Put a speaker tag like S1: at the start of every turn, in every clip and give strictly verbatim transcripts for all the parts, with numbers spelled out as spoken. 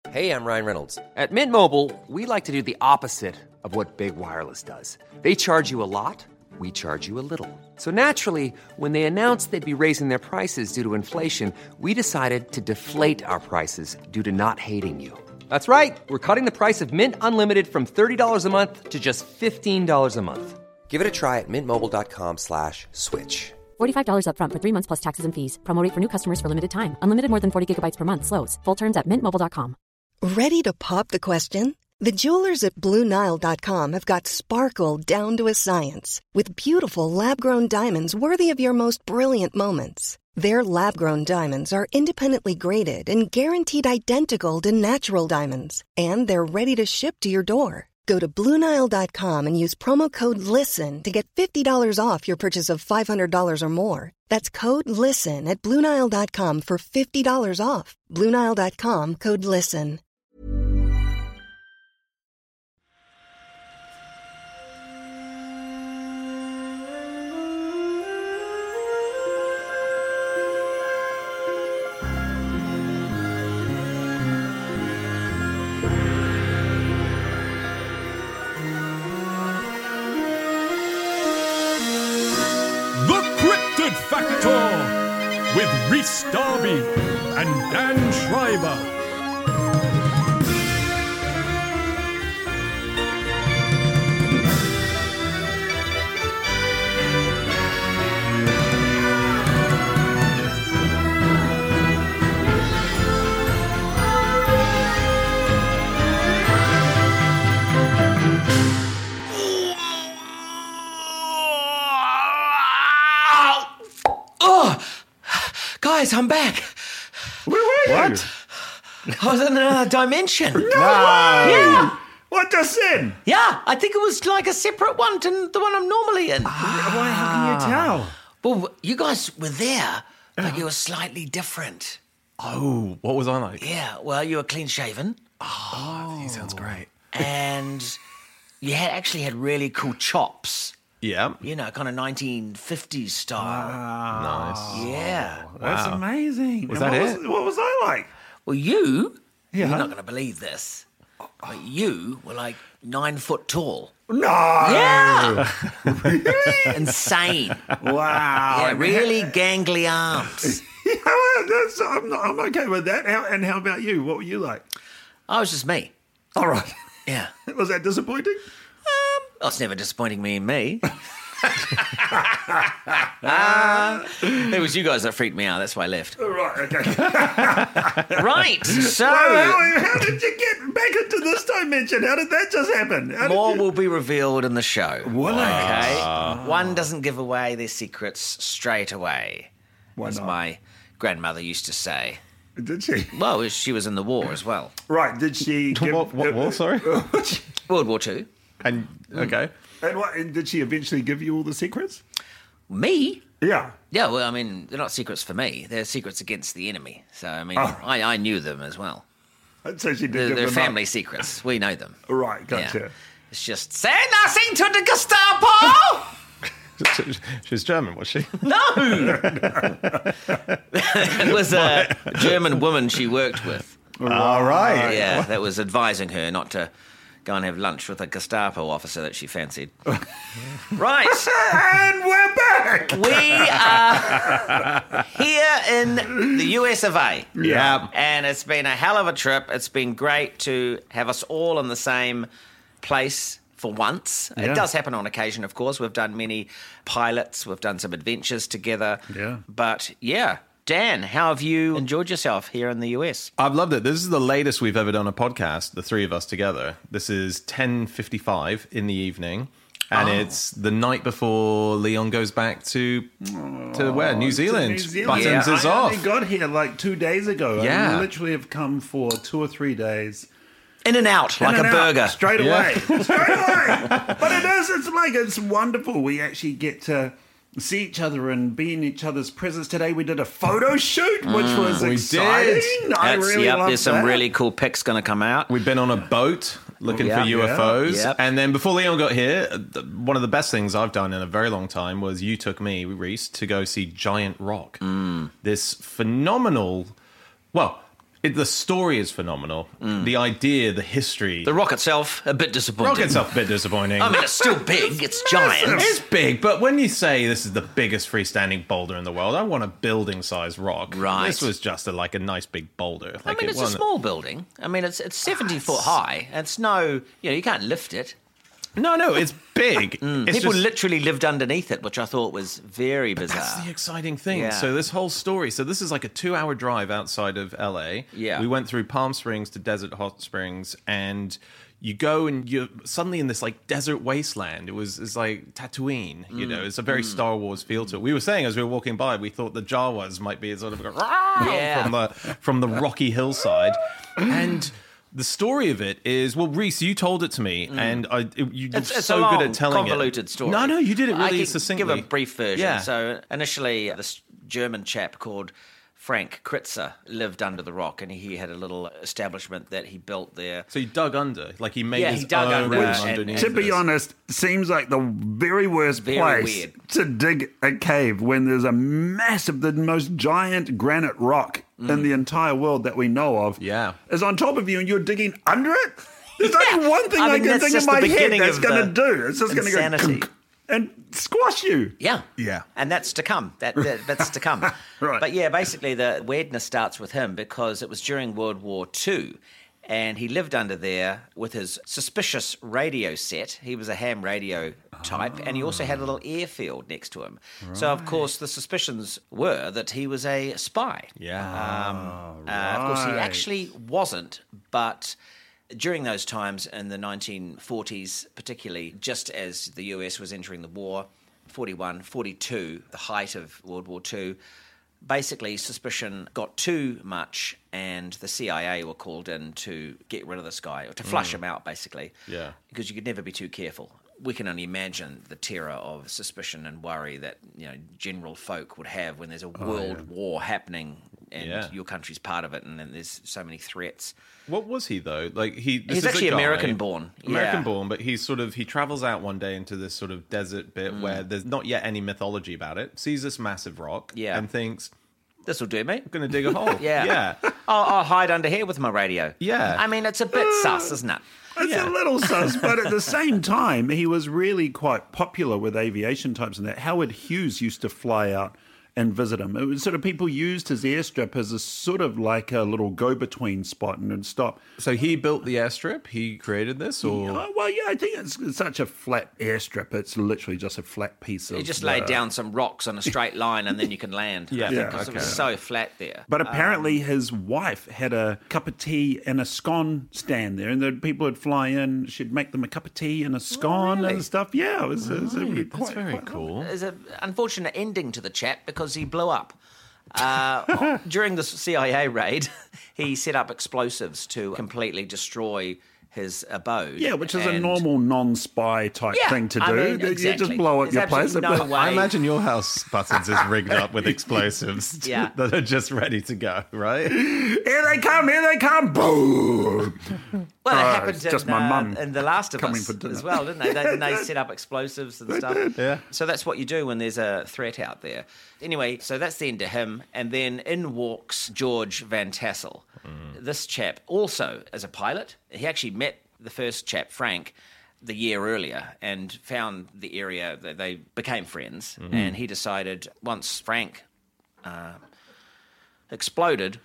S1: Hey, I'm Ryan Reynolds. At Mint Mobile, we like to do the opposite of what Big Wireless does. They charge you a lot, we charge you a little. So naturally, when they announced they'd be raising their prices due to inflation, we decided to deflate our prices due to not hating you. That's right. We're cutting the price of Mint Unlimited from thirty dollars a month to just fifteen dollars a month. Give it a try at mintmobile.com slash switch.
S2: forty-five dollars up front for three months plus taxes and fees. Promo rate for new customers for limited time. Unlimited more than forty gigabytes per month. Slows full terms at mint mobile dot com.
S3: Ready to pop the question? The jewelers at Blue Nile dot com have got sparkle down to a science with beautiful lab-grown diamonds worthy of your most brilliant moments. Their lab-grown diamonds are independently graded and guaranteed identical to natural diamonds, and they're ready to ship to your door. Go to Blue Nile dot com and use promo code LISTEN to get fifty dollars off your purchase of five hundred dollars or more. That's code LISTEN at Blue Nile dot com for fifty dollars off. Blue Nile dot com, code LISTEN.
S4: Factor with Rhys Darby and Dan Schreiber.
S5: Guys, I'm back.
S6: Where were you?
S5: What? I was in another dimension.
S6: No!
S5: Yeah.
S6: What just then?
S5: Yeah, I think it was like a separate one to the one I'm normally in.
S6: Ah. Why, how can you tell?
S5: Well, you guys were there, but you were slightly different.
S7: Oh, what was I like?
S5: Yeah, well, you were clean-shaven.
S7: Oh, he sounds great.
S5: And you had actually had really cool chops.
S7: Yeah.
S5: You know, kind of nineteen fifties style.
S6: Wow.
S7: Nice.
S5: Yeah.
S6: That's
S7: Wow.
S6: amazing.
S7: Was
S6: And
S7: that
S6: what
S7: it?
S6: Was, what was I like?
S5: Well, you,
S6: Yeah.
S5: you're not going to believe this, but you were like nine foot tall.
S6: No.
S5: Yeah. Insane.
S6: Wow.
S5: Yeah, really gangly arms.
S6: Yeah, well, that's, I'm, not, I'm okay with that. How, and how about you? What were you like?
S5: I was just me.
S6: All right.
S5: Yeah.
S6: Was that disappointing?
S5: Oh, it's never disappointing me and me. uh, it was you guys that freaked me out. That's why I left.
S6: All right, okay.
S5: Right, so...
S6: Well, how, how did you get back into this dimension? How did that just happen? How did
S5: More
S6: you...
S5: will be revealed in the show.
S6: What?
S5: Okay? One doesn't give away their secrets straight away,
S6: Why
S5: as
S6: not?
S5: my grandmother used to say.
S6: Did she?
S5: Well, she was in the war as well.
S6: Right, did she... give-
S7: What, what, what, sorry?
S5: World War Two.
S7: And, okay.
S6: And what, and did she eventually give you all the secrets?
S5: Me?
S6: Yeah.
S5: Yeah, well, I mean, they're not secrets for me. They're secrets against the enemy. So, I mean,
S6: Oh.
S5: I, I knew them as well.
S6: So she did
S5: They're,
S6: give
S5: they're
S6: them
S5: family
S6: up.
S5: secrets. We know them.
S6: Right, gotcha.
S5: Yeah. It's just, say nothing to the Gestapo!
S7: She was German, was she?
S5: No! It was a German woman she worked with.
S7: All right.
S5: Yeah, that was advising her not to go and have lunch with a Gestapo officer that she fancied. Right.
S6: And we're back!
S5: We are here in the U S of A.
S7: Yeah.
S5: And it's been a hell of a trip. It's been great to have us all in the same place for once.
S6: Yeah.
S5: It does happen on occasion, of course. We've done many pilots. We've done some adventures together.
S6: Yeah.
S5: But, yeah. Dan, how have you enjoyed yourself here in the U S?
S7: I've loved it. This is the latest we've ever done a podcast, the three of us together. This is ten fifty-five in the evening. And
S6: Oh.
S7: it's the night before Leon goes back to to where? New Zealand.
S6: New Zealand.
S7: Buttons
S6: Yeah,
S7: is
S6: I
S7: off.
S6: only got here like two days ago.
S7: Yeah.
S6: I literally have come for two or three days.
S5: In and out, like
S6: In
S5: a
S6: and out,
S5: burger.
S6: straight
S7: Yeah.
S6: away, straight away. But it is. It's like it's wonderful. We actually get to see each other and be in each other's presence. Today we did a photo shoot, which was
S7: we
S6: exciting.
S7: did.
S6: I
S5: That's-
S6: really
S5: yep,
S6: loved
S5: there's some
S6: that.
S5: really cool pics going to come out.
S7: We've been on a boat looking
S5: Yeah.
S7: for U F Os.
S5: Yeah. Yep.
S7: And then before Leon got here, th- one of the best things I've done in a very long time was you took me, Reese, to go see Giant Rock.
S5: Mm.
S7: This phenomenal, well, It, the story is phenomenal. Mm. The idea, the history.
S5: The rock itself, a bit disappointing.
S7: Rock itself, a bit disappointing.
S5: I mean, it's still big. It's giant.
S7: It's big, but when you say this is the biggest freestanding boulder in the world, I want a building-sized rock.
S5: Right.
S7: This was just a, like a nice big boulder. Like
S5: I mean,
S7: it
S5: it's a
S7: wasn't-
S5: small building. I mean, it's it's seventy ah, foot high. It's no, you know, you can't lift it.
S7: No, no, it's big.
S5: Mm.
S7: It's
S5: People
S7: just...
S5: literally lived underneath it, which I thought was very bizarre.
S7: That's the exciting thing.
S5: Yeah.
S7: So this whole story, so this is like a two-hour drive outside of L A.
S5: Yeah.
S7: We went through Palm Springs to Desert Hot Springs, and you go and you're suddenly in this like desert wasteland. It was it's like Tatooine, you
S5: Mm.
S7: know. It's a very mm. Star Wars feel to it. We were saying as we were walking by, we thought the Jawas might be sort of a,
S5: yeah.
S7: from the from the rocky hillside, and. The story of it is, well, Reese, you told it to me, mm. and I, it, you're
S5: it's, it's
S7: so
S5: a long,
S7: good at telling
S5: convoluted
S7: it.
S5: story.
S7: No, no, you did it really
S5: I can
S7: succinctly.
S5: give a brief version.
S7: Yeah.
S5: So initially, this German chap called Frank Kritzer lived under the rock, and he had a little establishment that he built there.
S7: So he dug under, like he made
S5: yeah,
S7: his
S5: he dug
S7: own
S5: under,
S7: room
S5: and,
S7: underneath.
S6: To be
S7: this.
S6: honest, seems like the very worst
S5: Very
S6: place
S5: weird.
S6: to dig a cave when there's a massive, the most giant granite rock mm. in the entire world that we know of.
S7: Yeah.
S6: Is on top of you, and you're digging under it. There's
S5: Yeah.
S6: only one thing
S5: I
S6: I,
S5: mean,
S6: can
S5: that's
S6: think in
S5: just
S6: my
S5: the
S6: head
S5: beginning
S6: that's
S5: of
S6: going to
S5: the
S6: do. It's just going to go
S5: insanity.
S6: kunk and squash you.
S5: Yeah.
S6: Yeah.
S5: And that's to come. That, that That's to come.
S6: Right.
S5: But yeah, basically the weirdness starts with him because it was during World War Two. And he lived under there with his suspicious radio set. He was a ham radio type. Oh. And he also had a little airfield next to him. Right. So, of course, the suspicions were that he was a spy.
S7: Yeah.
S5: Um,
S6: oh,
S5: uh, of course, he
S6: right.
S5: actually wasn't, but... During those times in the nineteen forties, particularly just as the U S was entering the war, forty-one, forty-two, the height of World War Two, basically suspicion got too much and the C I A were called in to get rid of this guy, or to flush mm. him out, basically.
S7: Yeah.
S5: Because you could never be too careful. We can only imagine the terror of suspicion and worry that, you know, general folk would have when there's a world
S6: oh, yeah.
S5: war happening and
S7: Yeah.
S5: your country's part of it, and then there's so many threats.
S7: What was he though? Like he, this
S5: He's
S7: is a
S5: actually
S7: guy-
S5: American-born.
S7: American
S5: Yeah.
S7: born, but he's sort of he travels out one day into this sort of desert bit
S5: Mm.
S7: where there's not yet any mythology about it. Sees this massive rock,
S5: Yeah.
S7: and thinks,
S5: This will do me.
S7: "I'm going to dig a hole."
S5: Yeah.
S7: yeah.
S5: I'll, I'll hide under here with my radio.
S7: Yeah.
S5: I mean, it's a bit sus, isn't it?
S6: It's
S7: Yeah.
S6: a little sus, but at the same time, he was really quite popular with aviation types and that. Howard Hughes used to fly out and visit him. It was sort of people used his airstrip as a sort of like a little go-between spot and would stop.
S7: So he built the airstrip. He created this, or
S6: Yeah, well, yeah, I think it's, it's such a flat airstrip. It's literally just a flat piece of...
S5: You just laid
S6: uh,
S5: down some rocks on a straight line and then you can land.
S7: Yeah.
S5: I think,
S6: Yeah,
S5: 'cause
S7: okay.
S5: it was so flat there.
S6: But apparently
S5: Um,
S6: his wife had a cup of tea and a scone stand there, and the people would fly in, she'd make them a cup of tea and a scone
S5: really?
S6: and stuff. Yeah, it was, it was a-
S7: Right,
S6: quite,
S7: that's very
S6: quite
S7: cool.
S5: There's an unfortunate ending to the chap because he blew up. Uh, during the C I A raid, he set up explosives to completely destroy his abode.
S6: Yeah, which is a
S5: And-
S6: normal non-spy type
S5: Yeah,
S6: thing to do.
S5: I mean,
S6: You
S5: exactly.
S6: just blow up
S5: There's
S6: your place.
S5: absolutely no way.
S7: I imagine your house, Buttons, is rigged up with explosives
S5: Yeah.
S7: that are just ready to go, right?
S6: Here they come, here they come, boom!
S5: Well, it
S6: Oh,
S5: happened
S6: it's
S5: in,
S6: just my
S5: uh,
S6: mum
S5: in The Last of
S6: coming
S5: Us
S6: for dinner.
S5: as well, didn't they? They, they set up explosives and stuff.
S7: Yeah.
S5: So that's what you do when there's a threat out there. Anyway, so that's the end of him. And then in walks George Van Tassel. Mm. This chap also is a pilot. He actually met the first chap, Frank, the year earlier and found the area that they became friends. Mm. And he decided once Frank uh, exploded...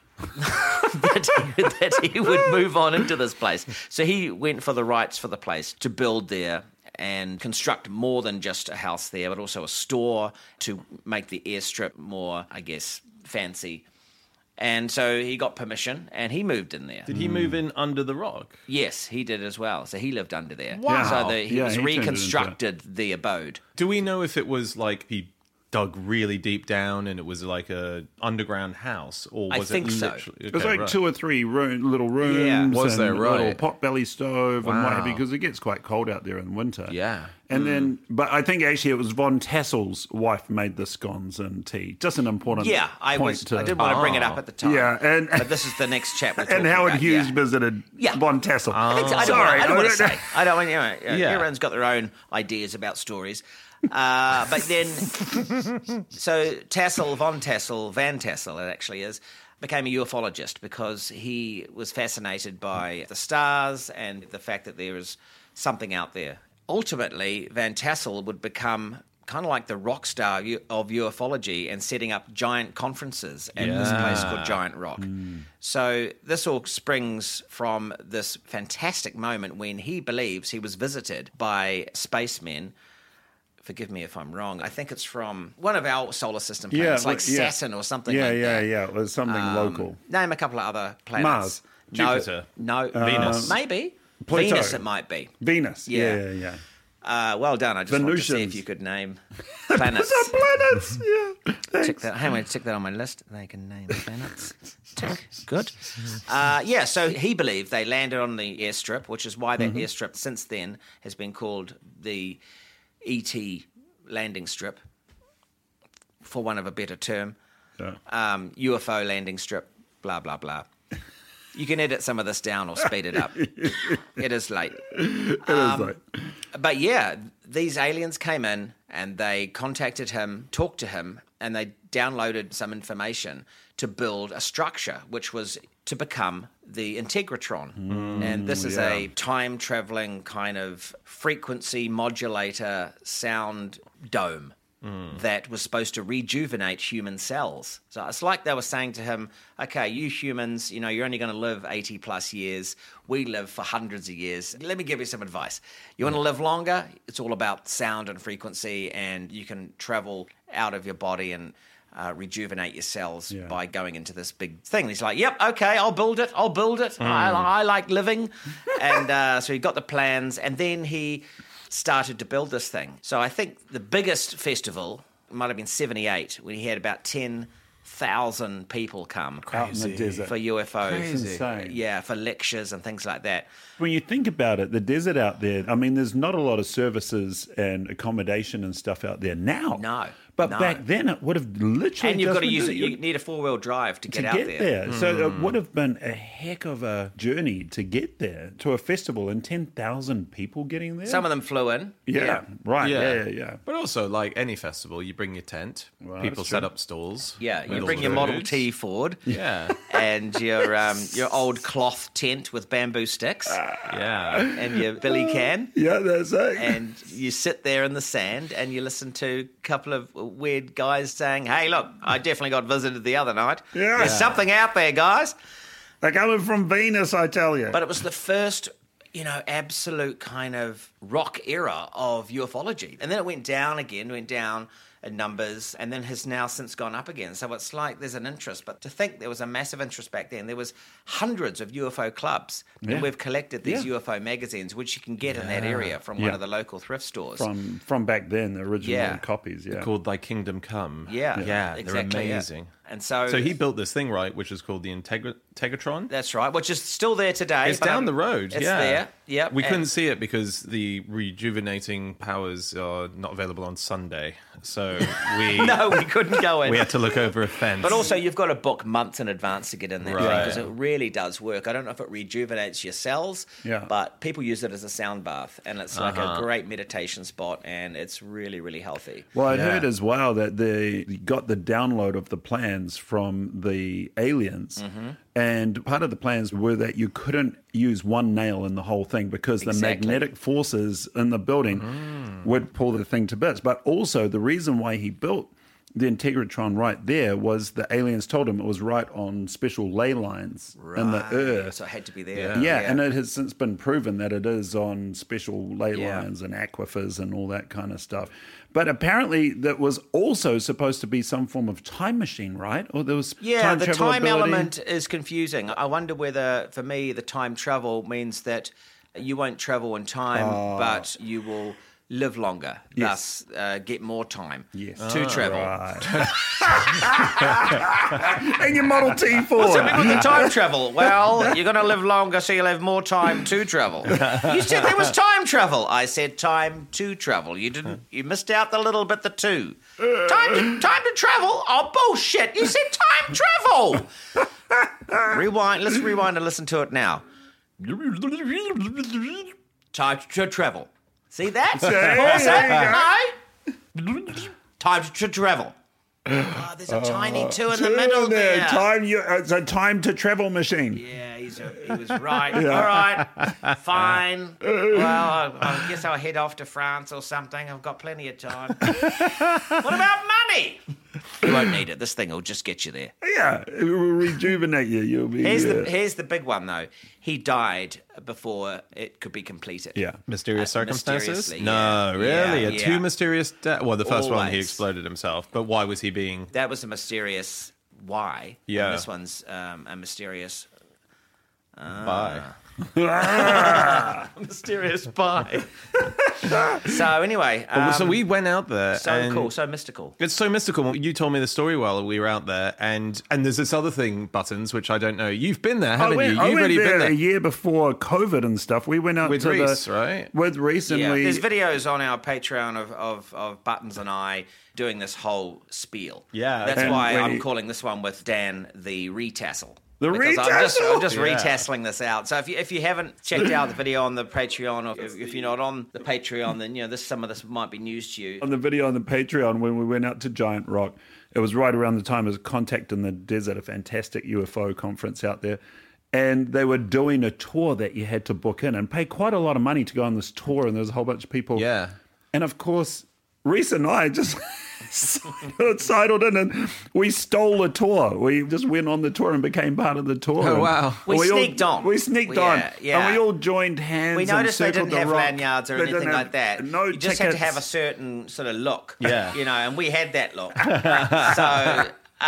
S5: that, he, that he would move on into this place. So he went for the rights for the place to build there and construct more than just a house there, but also a store to make the airstrip more, I guess, fancy. And so he got permission and he moved in there.
S7: Did he move in under the rock?
S5: Yes, he did as well. So he lived under there.
S6: Wow.
S5: So the, he
S6: Yeah,
S5: was
S6: he turned it into-
S5: reconstructed the abode.
S7: Do we know if it was like he dug really deep down and it was like a underground house, or
S5: I
S7: was
S5: think
S7: it
S5: so.
S7: literally?
S6: It was
S7: Okay,
S6: like
S7: right.
S6: two or three room, little rooms.
S5: Yeah.
S7: Was
S6: and
S7: there,
S6: a little
S7: right.
S6: potbelly stove and what have you,
S7: Wow.
S6: because it gets quite cold out there in winter.
S7: Yeah.
S6: And then, but I think actually it was Von Tassel's wife made the scones and tea. Just an important
S5: Yeah, I
S6: point
S5: was.
S6: to,
S5: I didn't want to bring it up at the time.
S6: Yeah, and-
S5: but this is the next chap. We're
S6: and
S5: talking
S6: Howard
S5: about,
S6: Hughes
S5: yeah.
S6: visited
S5: Yeah.
S6: Von Tassel.
S5: I think so. I don't
S6: Sorry,
S5: want, I don't want to
S6: I-
S5: say. I don't want. You know,
S7: Yeah.
S5: everyone's got their own ideas about stories. Uh, but then, so Tassel, Von Tassel, Van Tassel, it actually is. became a ufologist because he was fascinated by the stars and the fact that there is something out there. Ultimately, Van Tassel would become kind of like the rock star of ufology and setting up giant conferences at
S7: Yeah.
S5: this place called Giant Rock.
S6: Mm.
S5: So this all springs from this fantastic moment when he believes he was visited by spacemen. Forgive me if I'm wrong. I think it's from one of our solar system planets, like
S6: yeah.
S5: Saturn or something
S6: yeah,
S5: like
S6: yeah,
S5: that.
S6: yeah. It was something
S5: Um,
S6: local.
S5: Name a couple of other planets.
S6: Mars.
S5: No,
S7: Jupiter.
S5: No.
S7: Venus.
S5: Maybe.
S6: Pluto.
S5: Venus it might be.
S6: Venus.
S5: Yeah.
S6: Yeah, yeah, yeah.
S5: Uh, well done. I just wanted to see
S6: Venusians.
S5: if you could name planets.
S6: Planets. Yeah.
S5: Tick that. Hey, I'm going to tick that on my list. They can name planets. Tick. Good. Uh, yeah, so he believed they landed on the airstrip, which is why that
S6: Mm-hmm.
S5: airstrip since then has been called the E T landing strip, for want of a better term.
S6: Yeah.
S5: Um, U F O landing strip, blah, blah, blah. You can edit some of this down or speed it up. It is late.
S6: It
S5: Um,
S6: is like,
S5: But yeah, these aliens came in and they contacted him, talked to him, and they downloaded some information to build a structure, which was to become the Integratron. and this is
S6: yeah.
S5: a time-traveling kind of frequency modulator sound dome that was supposed to rejuvenate human cells. So it's like they were saying to him, okay, you humans, you know, you're only going to live eighty plus years. We live for hundreds of years. Let me give you some advice. You want to live longer? It's all about sound and frequency, and you can travel out of your body and uh, rejuvenate your cells
S6: Yeah.
S5: by going into this big thing. And he's like, yep, okay, I'll build it. I'll build it. I, I like living. and uh, so he got the plans, and then he started to build this thing. So I think the biggest festival might have been seventy-eight, when he had about ten thousand people come
S6: out in the desert.
S5: for U F Os.
S6: Crazy. Insane.
S5: Yeah, for lectures and things like that.
S6: When you think about it, the desert out there, I mean, there's not a lot of services and accommodation and stuff out there now.
S5: No,
S6: But
S5: no.
S6: back then, it would have literally.
S5: And you've
S6: just
S5: got to
S6: been
S5: use it.
S6: doing-
S5: You need a four-wheel drive to
S6: to
S5: get
S6: get,
S5: out
S6: there. So
S5: Mm.
S6: it would have been a heck of a journey to get there to a festival and ten thousand people getting there.
S5: Some of them flew in.
S6: yeah, right. Yeah, yeah, yeah.
S7: But also, like any festival, you bring your tent,
S6: Well,
S7: people
S6: that's
S7: set
S6: true.
S7: up stalls.
S5: Yeah, you
S7: with
S5: bring
S7: all
S5: your
S7: the
S5: Model
S7: foods.
S5: T Ford
S7: Yeah,
S5: and your um, your old cloth tent with bamboo sticks
S7: yeah.
S5: and your billy can.
S6: Yeah, that's it.
S5: And you sit there in the sand and you listen to a couple of weird guys saying, hey, look, I definitely got visited the other night.
S6: Yeah.
S5: There's something out there, guys.
S6: They're coming from Venus, I tell you.
S5: But it was the first, you know, absolute kind of rock era of ufology. And then it went down again, went down in numbers, and then has now since gone up again. So it's like there's an interest. But to think there was a massive interest back then, there was hundreds of U F O clubs.
S6: Yeah.
S5: And we've collected these
S6: Yeah.
S5: U F O magazines, which you can get in that area from one
S6: Yeah.
S5: of the local thrift stores.
S6: from from back then, the original
S5: Yeah.
S6: copies. Yeah,
S7: Called Thy Kingdom Come.
S5: Yeah,
S7: yeah,
S5: exactly,
S7: they're
S5: yeah.
S7: amazing.
S5: And so,
S7: So he built this thing, right, which is called the Integra- Integratron.
S5: that's right, which is still there today.
S7: It's
S5: but,
S7: down
S5: um,
S7: the road.
S5: It's
S7: yeah.
S5: there. Yep.
S7: We
S5: and-
S7: couldn't see it because the rejuvenating powers are not available on Sunday. So we
S5: No, we couldn't go in.
S7: we had to look over a fence.
S5: But also, you've got to book months in advance to get in that thing
S7: Right.
S5: because it really does work. I don't know if it rejuvenates your cells,
S6: Yeah.
S5: but people use it as a sound bath, and it's like
S7: Uh-huh.
S5: a great meditation spot, and it's really, really healthy.
S6: Well, I'd
S7: Yeah.
S6: heard as well that they got the download of the plans from the aliens.
S5: Mm-hmm.
S6: And part of the plans were that you couldn't use one nail in the whole thing because the
S5: Exactly.
S6: magnetic forces in the building would pull the thing to bits. But also, the reason why he built the Integratron right there was the aliens told him it was right on special ley lines in the earth.
S5: So it had to be there.
S6: Yeah, and it has since been proven that it is on special ley
S5: Yeah.
S6: lines and aquifers and all that kind of stuff. But apparently, that was also supposed to be some form of time machine, right? Or there was
S5: Yeah,
S6: time
S5: the
S6: travel
S5: time
S6: ability?
S5: element is confusing. I wonder whether, for me, the time travel means that you won't travel in time, but you will live longer,
S6: Oh. Yes.
S5: thus uh, get more time
S6: Yes.
S5: to travel.
S6: Right. and your Model T Ford.
S5: So with the time travel, well, you're going to live longer, so you'll have more time to travel. You said there was time travel. I said time to travel. You didn't. You missed out the little bit, the two. Time to, time to travel? Oh, bullshit. You said time travel. Rewind. Let's rewind and listen to it now. Time to travel. See that?
S6: There you
S5: No? Time to travel. Oh, there's a tiny two in
S6: Two
S5: the middle
S6: in there.
S5: there.
S6: Time, you, it's a time to travel machine.
S5: Yeah, he's a, he was right. All right, fine. Well, I, I guess I'll head off to France or something. I've got plenty of time. What about money? You won't need it. This thing will just get you there.
S6: Yeah, it will rejuvenate you. You'll be.
S5: Here's
S6: uh,
S5: the here's the big one though. He died before it could be completed.
S6: Yeah.
S7: Mysterious
S5: Uh,
S7: circumstances?
S5: mysteriously,
S7: No,
S5: yeah.
S7: really?
S5: Yeah,
S7: a
S5: yeah.
S7: too mysterious death? Well, the first one, he
S5: Always.
S7: exploded himself. But why was he being...
S5: That was a mysterious why.
S7: Yeah.
S5: And this one's um, a mysterious
S7: Bye.
S5: mysterious bye. So anyway, um,
S7: so we went out there.
S5: so
S7: and
S5: cool, so mystical.
S7: It's so mystical. You told me the story while we were out there, and and there's this other thing, Buttons, which I don't know. You've been there,
S6: I
S7: haven't
S6: went,
S7: you?
S6: I
S7: You've
S6: went
S7: already
S6: there
S7: been there
S6: a year before COVID and stuff. We went out
S7: with
S6: to
S7: Reese,
S6: the,
S7: right?
S6: With Reese and
S5: Yeah,
S6: we.
S5: there's videos on our Patreon of, of, of Buttons and I doing this whole spiel.
S7: Yeah,
S5: That's
S6: and
S5: why
S6: we-
S5: I'm calling this one with Dan the retassel.
S6: The
S5: Because I'm just,
S6: retassel?
S5: I'm just
S7: Yeah.
S5: retasseling this out. So if you if you haven't checked out the video on the Patreon, or if, if you're not on the Patreon, then you know this some of this might be news to you.
S6: on the video on the Patreon when we went out to Giant Rock. It was right around the time of Contact in the Desert, a fantastic U F O conference out there. And they were doing a tour that you had to book in and pay quite a lot of money to go on this tour. And there was a whole bunch of people.
S7: Yeah.
S6: And of course, Reese and I just sidled in and we stole the tour. We just went on the tour and became part of the tour.
S7: Oh,
S6: And
S7: wow.
S5: We
S6: all-
S5: sneaked on.
S6: We sneaked
S5: Yeah,
S6: on.
S5: yeah.
S6: And we all joined hands.
S5: We
S6: and
S5: noticed they
S6: circled
S5: didn't have
S6: the rock.
S5: lanyards or
S6: They didn't
S5: anything
S6: have-
S5: like that.
S6: No
S5: you just had to
S6: tickets.
S5: have a certain sort of look.
S7: Yeah.
S5: You know, and we had that look. so uh,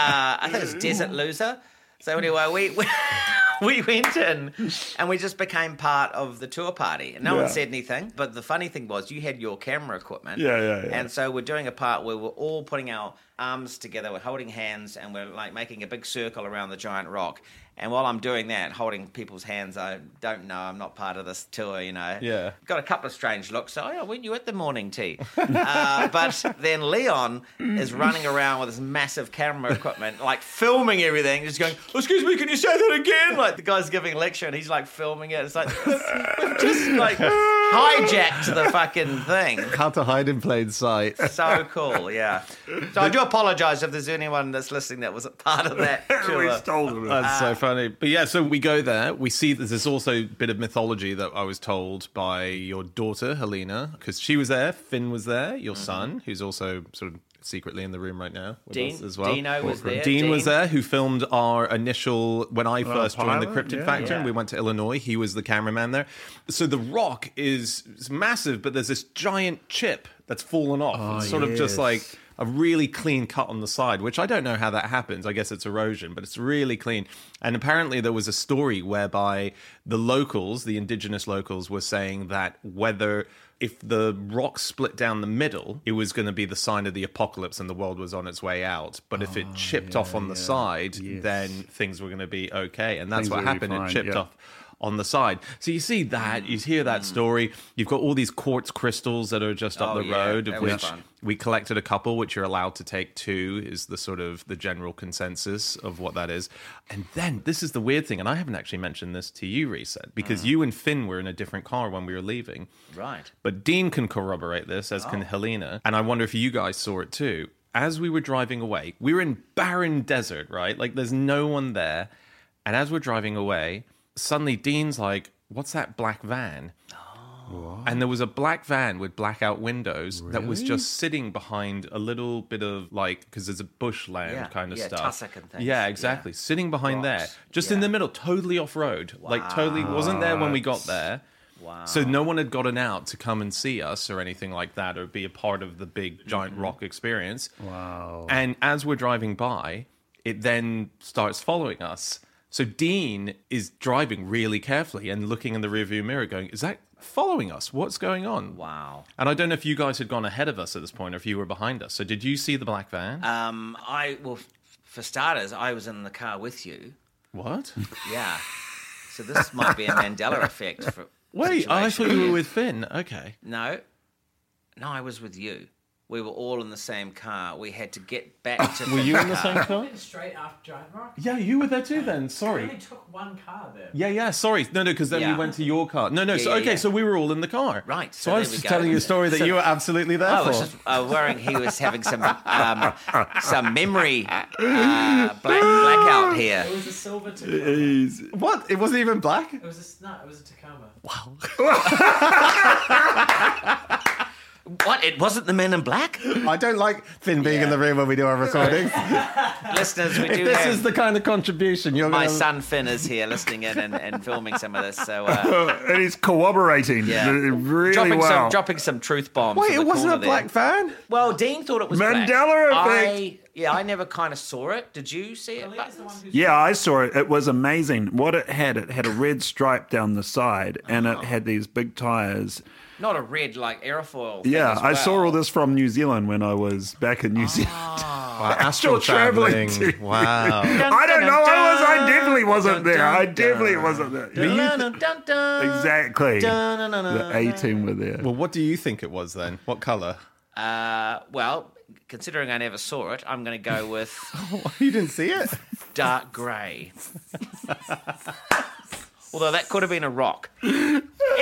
S5: I think it's Desert Loser. So anyway, we, we we went in and we just became part of the tour party. And no
S6: Yeah.
S5: one said anything. But the funny thing was you had your camera equipment.
S6: Yeah, yeah, yeah.
S5: And so we're doing a part where we're all putting our arms together, we're holding hands, and we're like making a big circle around the giant rock. And while I'm doing that, holding people's hands, I don't know, I'm not part of this tour, you know.
S7: Yeah.
S5: Got a couple of strange looks. So, oh, yeah, weren't you at the morning tea? uh, but then Leon is running around with his massive camera equipment, like filming everything, just going, oh, excuse me, can you say that again? Like the guy's giving a lecture and he's like filming it. It's like, we've just like hijacked the fucking thing.
S7: How to hide in plain sight.
S5: So cool, yeah. So I do apologise if there's anyone that's listening that was a part of that
S6: We
S5: tour.
S6: stole it.
S7: That's so funny. But yeah, so we go there. We see that there's also a bit of mythology that I was told by your daughter, Helena, because she was there. Finn was there, your son, who's also sort of secretly in the room right now with
S5: Dean-
S7: us as well.
S5: Dino was there.
S7: Dean, was
S5: Dean.
S7: there, who filmed our initial, when I first joined the
S6: pilot?
S7: Cryptid
S6: Yeah.
S7: Factor,
S5: Yeah.
S7: and we went to Illinois. He was the cameraman there. So the rock is, is massive, but there's this giant chip that's fallen off.
S6: Oh,
S7: it's sort of just
S6: yes.
S7: like a really clean cut on the side, which I don't know how that happens. I guess it's erosion, but it's really clean. And apparently there was a story whereby the locals, the indigenous locals, were saying that whether if the rock split down the middle, it was going to be the sign of the apocalypse and the world was on its way out. But if it chipped off on the side,
S6: Yes.
S7: then things were going to be okay. And that's
S6: Things
S7: what
S6: will be
S7: happened.
S6: fine,
S7: It chipped
S6: yeah.
S7: off on the side. So you see that, you hear that story. You've got all these quartz crystals that are just up
S5: Oh,
S7: the
S5: yeah,
S7: road,
S5: that
S7: of
S5: was
S7: which
S5: fun.
S7: we collected a couple, which you're allowed to take two, is the sort of the general consensus of what that is. And then this is the weird thing, and I haven't actually mentioned this to you, Reset, because
S5: Mm.
S7: you and Finn were in a different car when we were leaving.
S5: Right.
S7: But Dean can corroborate this, as
S5: Oh.
S7: can Helena. And I wonder if you guys saw it too. As we were driving away, we were in barren desert, right? Like there's no one there. And as we're driving away, suddenly Dean's like, what's that black van? And there was a black van with blackout windows that was just sitting behind a little bit of like, because there's a bushland
S5: Yeah,
S7: kind of
S5: yeah,
S7: stuff.
S5: tussock and things.
S7: Yeah, exactly.
S5: Yeah.
S7: Sitting behind there,
S5: Rocks.
S7: just in
S5: Yeah.
S7: the middle, totally off road. Like totally wasn't there when we got there.
S5: Wow.
S7: So no one had gotten out to come and see us or anything like that, or be a part of the big giant
S5: Mm-hmm.
S7: rock experience.
S6: Wow.
S7: And as we're driving by, it then starts following us. So Dean is driving really carefully and looking in the rearview mirror going, is that following us? What's going on?
S5: Wow.
S7: And I don't know if you guys had gone ahead of us at this point or if you were behind us. So did you see the black van?
S5: Um, I well, f- for starters, I was in the car with you.
S7: What?
S5: Yeah. So this might be a Mandela effect. For,
S7: Wait, I thought
S5: situation.
S7: you were with Finn. Okay.
S5: No. No, I was with you. we were all in the same car. We had to get back to
S7: Were you in the
S5: car.
S7: same car?
S8: Went straight after Giant Rock.
S7: Yeah, you were there too then.
S8: I
S7: Sorry.
S8: only took one car there.
S7: Yeah, yeah, sorry. No, no, because then
S5: Yeah.
S7: we went to your car. No, no,
S5: Yeah,
S7: so,
S5: yeah,
S7: okay,
S5: yeah.
S7: so we were all in the car.
S5: Right,
S7: So,
S5: so
S7: I
S5: there
S7: was
S5: we
S7: just
S5: go.
S7: telling you a story that
S5: So-
S7: you were absolutely there
S5: I
S7: for.
S5: was just uh, worrying he was having some um, some memory uh, black, blackout here.
S8: It was a silver Tacoma.
S6: He's-
S7: What? It wasn't even black?
S8: It was a, no, it was a Tacoma.
S5: What? It wasn't the Men in Black?
S7: I don't like Finn being in
S5: Yeah.
S7: the room when we do our recordings.
S5: Listeners, we
S7: If
S5: do
S7: this
S5: have...
S7: is the kind of contribution you're
S5: My
S7: going to...
S5: son Finn is here listening in and, and filming some of this, so uh,
S6: and he's cooperating
S5: yeah,
S6: really
S5: dropping
S6: well.
S5: some dropping some truth bombs.
S7: Wait,
S5: in the
S7: it wasn't a
S5: corner
S7: black
S5: there.
S7: van?
S5: Well, Dean thought it was
S6: Mandela
S5: black.
S6: effect.
S5: I, yeah, I never kind of saw it. Did you see it?
S8: Leah's the one who's
S6: Yeah, I saw it. It was amazing. What it had, it had a red stripe down the side, and it had these big tires.
S5: Not a red like aerofoil. thing
S6: Yeah,
S5: as
S6: I saw
S5: well.
S6: all this from New Zealand when I was back in New Zealand.
S7: Wow, astral
S6: Still traveling
S7: traveling.
S6: to-
S7: Wow.
S6: I don't know. I was. I definitely wasn't
S5: Dun,
S6: there.
S5: dun,
S6: I
S5: dun.
S6: definitely wasn't there.
S5: Dun, dun, dun, dun.
S6: Exactly.
S5: Dun, dun, dun, dun,
S6: The A team were there.
S7: Well, what do you think it was then? What colour?
S5: Uh, well, considering I never saw it, I'm going to go with
S7: You didn't see it?
S5: dark grey. Although that could have been a rock. Anywho,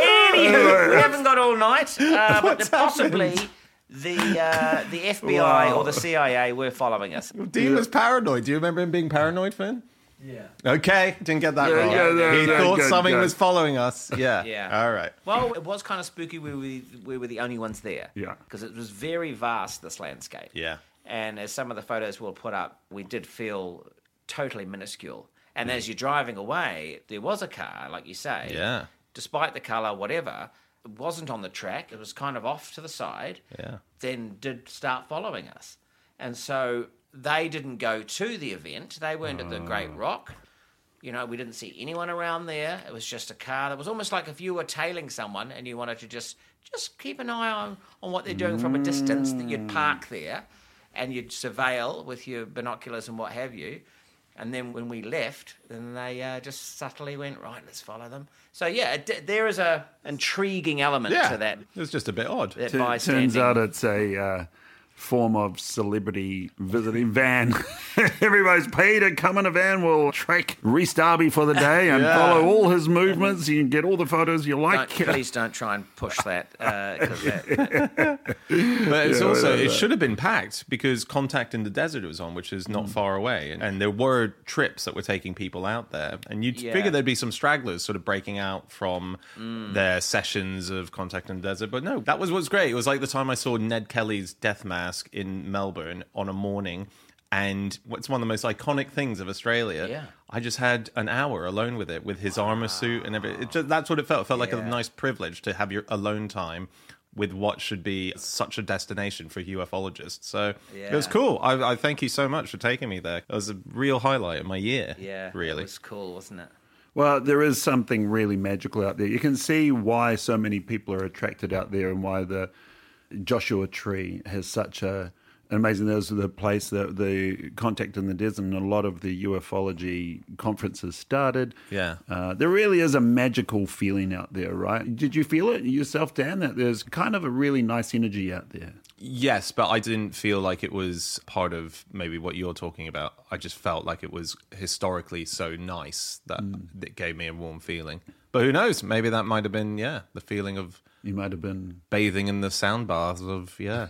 S5: we haven't got all night, uh, but
S7: What's
S5: possibly
S7: happened?
S5: the uh, the F B I
S6: Wow.
S5: or the C I A were following us.
S7: Dean was paranoid. Do you remember him being paranoid, Finn?
S8: Yeah.
S7: Okay, didn't get that
S6: Yeah,
S7: wrong.
S6: yeah, yeah,
S7: he
S6: yeah,
S7: thought
S6: good,
S7: something
S6: good.
S7: was following us. Yeah.
S5: Yeah.
S7: All right.
S5: Well, it was kind of spooky. We were, we were the only ones there.
S6: Yeah.
S5: Because it was very vast, this landscape.
S7: Yeah.
S5: And as some of the photos we'll put up, we did feel totally minuscule. And as you're driving away, there was a car, like you say.
S7: Yeah.
S5: Despite the colour, whatever, it wasn't on the track. It was kind of off to the side.
S7: Yeah.
S5: Then did start following us. And so they didn't go to the event. They weren't at the Great Rock. You know, we didn't see anyone around there. It was just a car. It was almost like if you were tailing someone and you wanted to just just keep an eye on, on what they're doing from a distance, that you'd park there and you'd surveil with your binoculars and what have you. And then when we left, then they uh, just subtly went, right, let's follow them. So, yeah, it, there is a intriguing element
S7: Yeah.
S5: to that.
S7: It was just a bit odd.
S5: that
S6: T-
S5: bystanding.
S6: turns out it's a uh, form of celebrity visiting van. Everybody's paid to come in a van. We'll track Rhys Darby for the day and
S7: Yeah.
S6: follow all his movements. You can get all the photos you like.
S5: Don't, please don't try and push that. Uh, 'cause that
S7: But it's
S6: Yeah,
S7: also,
S6: yeah,
S7: it
S6: yeah.
S7: should have been packed because Contact in the Desert was on, which is not far away. And, and there were trips that were taking people out there. And you'd
S5: Yeah.
S7: figure there'd be some stragglers sort of breaking out from their sessions of Contact in the Desert. But no, that was what's great. It was like the time I saw Ned Kelly's Death Mask in Melbourne on a morning. And what's one of the most iconic things of Australia?
S5: Yeah.
S7: I just had an hour alone with it, with his armor suit and everything. It just, that's what it felt. It felt like a
S5: Yeah.
S7: nice privilege to have your alone time with what should be such a destination for ufologists. So it was
S5: Yeah.
S7: cool. I, I thank you so much for taking me there. It was a real highlight of my year.
S5: yeah,
S7: really.
S5: it was cool, wasn't it?
S6: Well, there is something really magical out there. You can see why so many people are attracted out there and why the Joshua Tree has such a amazing. There's the place that the Contact in the Desert and a lot of the ufology conferences started.
S7: Yeah.
S6: Uh, there really is a magical feeling out there, right? Did you feel it yourself, Dan, that there's kind of a really nice energy out there?
S7: Yes, but I didn't feel like it was part of maybe what you're talking about. I just felt like it was historically so nice that it gave me a warm feeling. But who knows? Maybe that might have been, yeah, the feeling of
S6: You might have been...
S7: bathing in the sound baths of, yeah,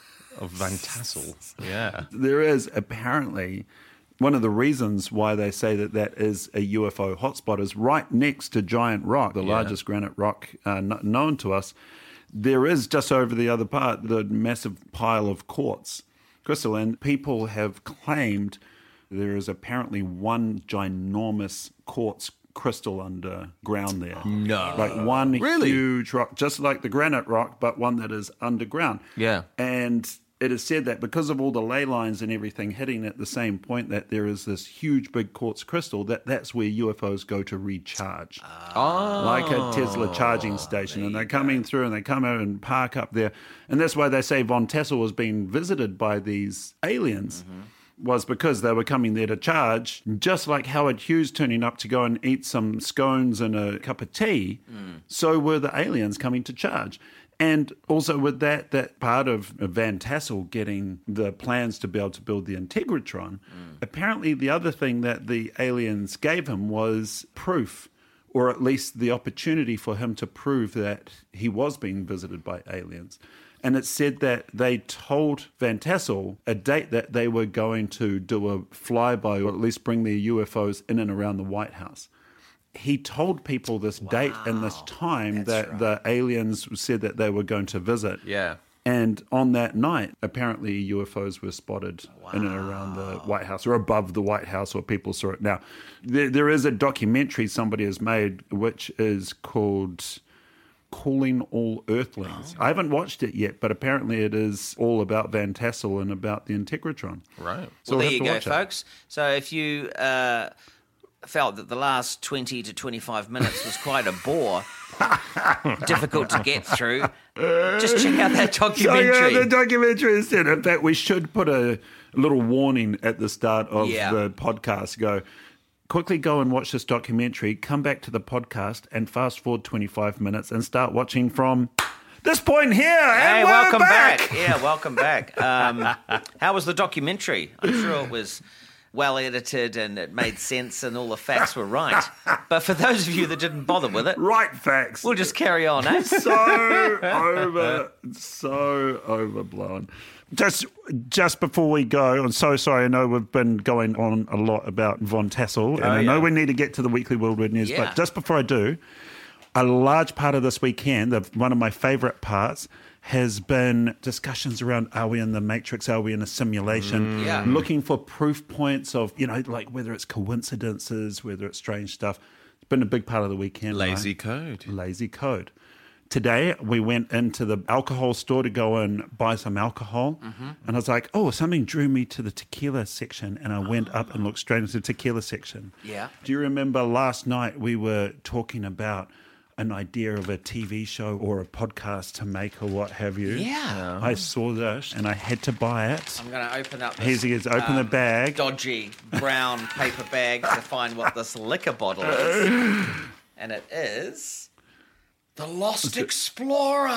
S7: of Van Tassel. Yeah.
S6: There is apparently one of the reasons why they say that that is a U F O hotspot is right next to Giant Rock, the
S7: Yeah.
S6: largest granite rock uh, kn- known to us. There is just over the other part the massive pile of quartz crystal, and people have claimed there is apparently one ginormous quartz crystal underground there.
S7: No.
S6: Like one
S7: Really?
S6: huge rock, just like the granite rock, but one that is underground.
S7: Yeah.
S6: And it is said that because of all the ley lines and everything hitting at the same point, that there is this huge big quartz crystal, that that's where U F Os go to recharge.
S7: Oh.
S6: Like a Tesla charging station. And they're coming through and they come out and park up there. And that's why they say Von Tassel was being visited by these aliens. Was because they were coming there to charge, just like Howard Hughes turning up to go and eat some scones and a cup of tea. So were the aliens coming to charge. And also with that, that part of Van Tassel getting the plans to be able to build the Integratron, mm. apparently the other thing that the aliens gave him was proof, or at least the opportunity for him to prove that he was being visited by aliens. And it said that they told Van Tassel a date that they were going to do a flyby, or at least bring their U F Os in and around the White House. He told people this wow, date and this time that right. the aliens said that they were going to visit.
S7: Yeah.
S6: And on that night, apparently U F Os were spotted wow. in and around the White House, or above the White House, or people saw it. Now, there, there is a documentary somebody has made, which is called Calling All Earthlings. Oh. I haven't watched it yet, but apparently it is all about Van Tassel and about the Integratron.
S7: Right.
S5: well,
S6: So we'll
S5: there you go,
S6: it.
S5: folks. So if you uh, felt that the last twenty to twenty-five minutes was quite a bore, difficult to get through, just check out that documentary.
S6: So, yeah, the documentary is in. In fact, we should put a little warning at the start of
S5: yeah.
S6: the podcast. Go, quickly go and watch this documentary, come back to the podcast and fast forward twenty-five minutes and start watching from this point here.
S5: Hey,
S6: and we're
S5: welcome
S6: back.
S5: back. Yeah, welcome back. Um, how was the documentary? I'm sure it was well edited and it made sense and all the facts were right. But for those of you that didn't bother with it,
S6: right facts.
S5: We'll just carry on, eh?
S6: So over, so overblown. Just just before we go, I'm so sorry, I know we've been going on a lot about Von Tassel, and
S5: oh,
S6: I know
S5: yeah.
S6: we need to get to the Weekly Worldwide News,
S5: Yeah.
S6: but just before I do, a large part of this weekend, the, one of my favourite parts, has been discussions around, are we in the Matrix, are we in a simulation,
S5: Mm. Yeah.
S6: looking for proof points of, you know, like whether it's coincidences, whether it's strange stuff. It's been a big part of the weekend.
S7: Lazy
S6: right?
S7: code.
S6: Lazy code. Today, we went into the alcohol store to go and buy some alcohol. Mm-hmm. And I was like, oh, something drew me to the tequila section. And I went up and looked straight into the tequila section.
S5: Yeah.
S6: Do you remember last night we were talking about an idea of a T V show or a podcast to make or what have you?
S5: Yeah.
S6: I saw this and I had to buy it.
S5: I'm going to open up this
S6: Here's he is, open
S5: um,
S6: the bag.
S5: dodgy brown paper bag to find what this liquor bottle is. And it is the Lost Explorer.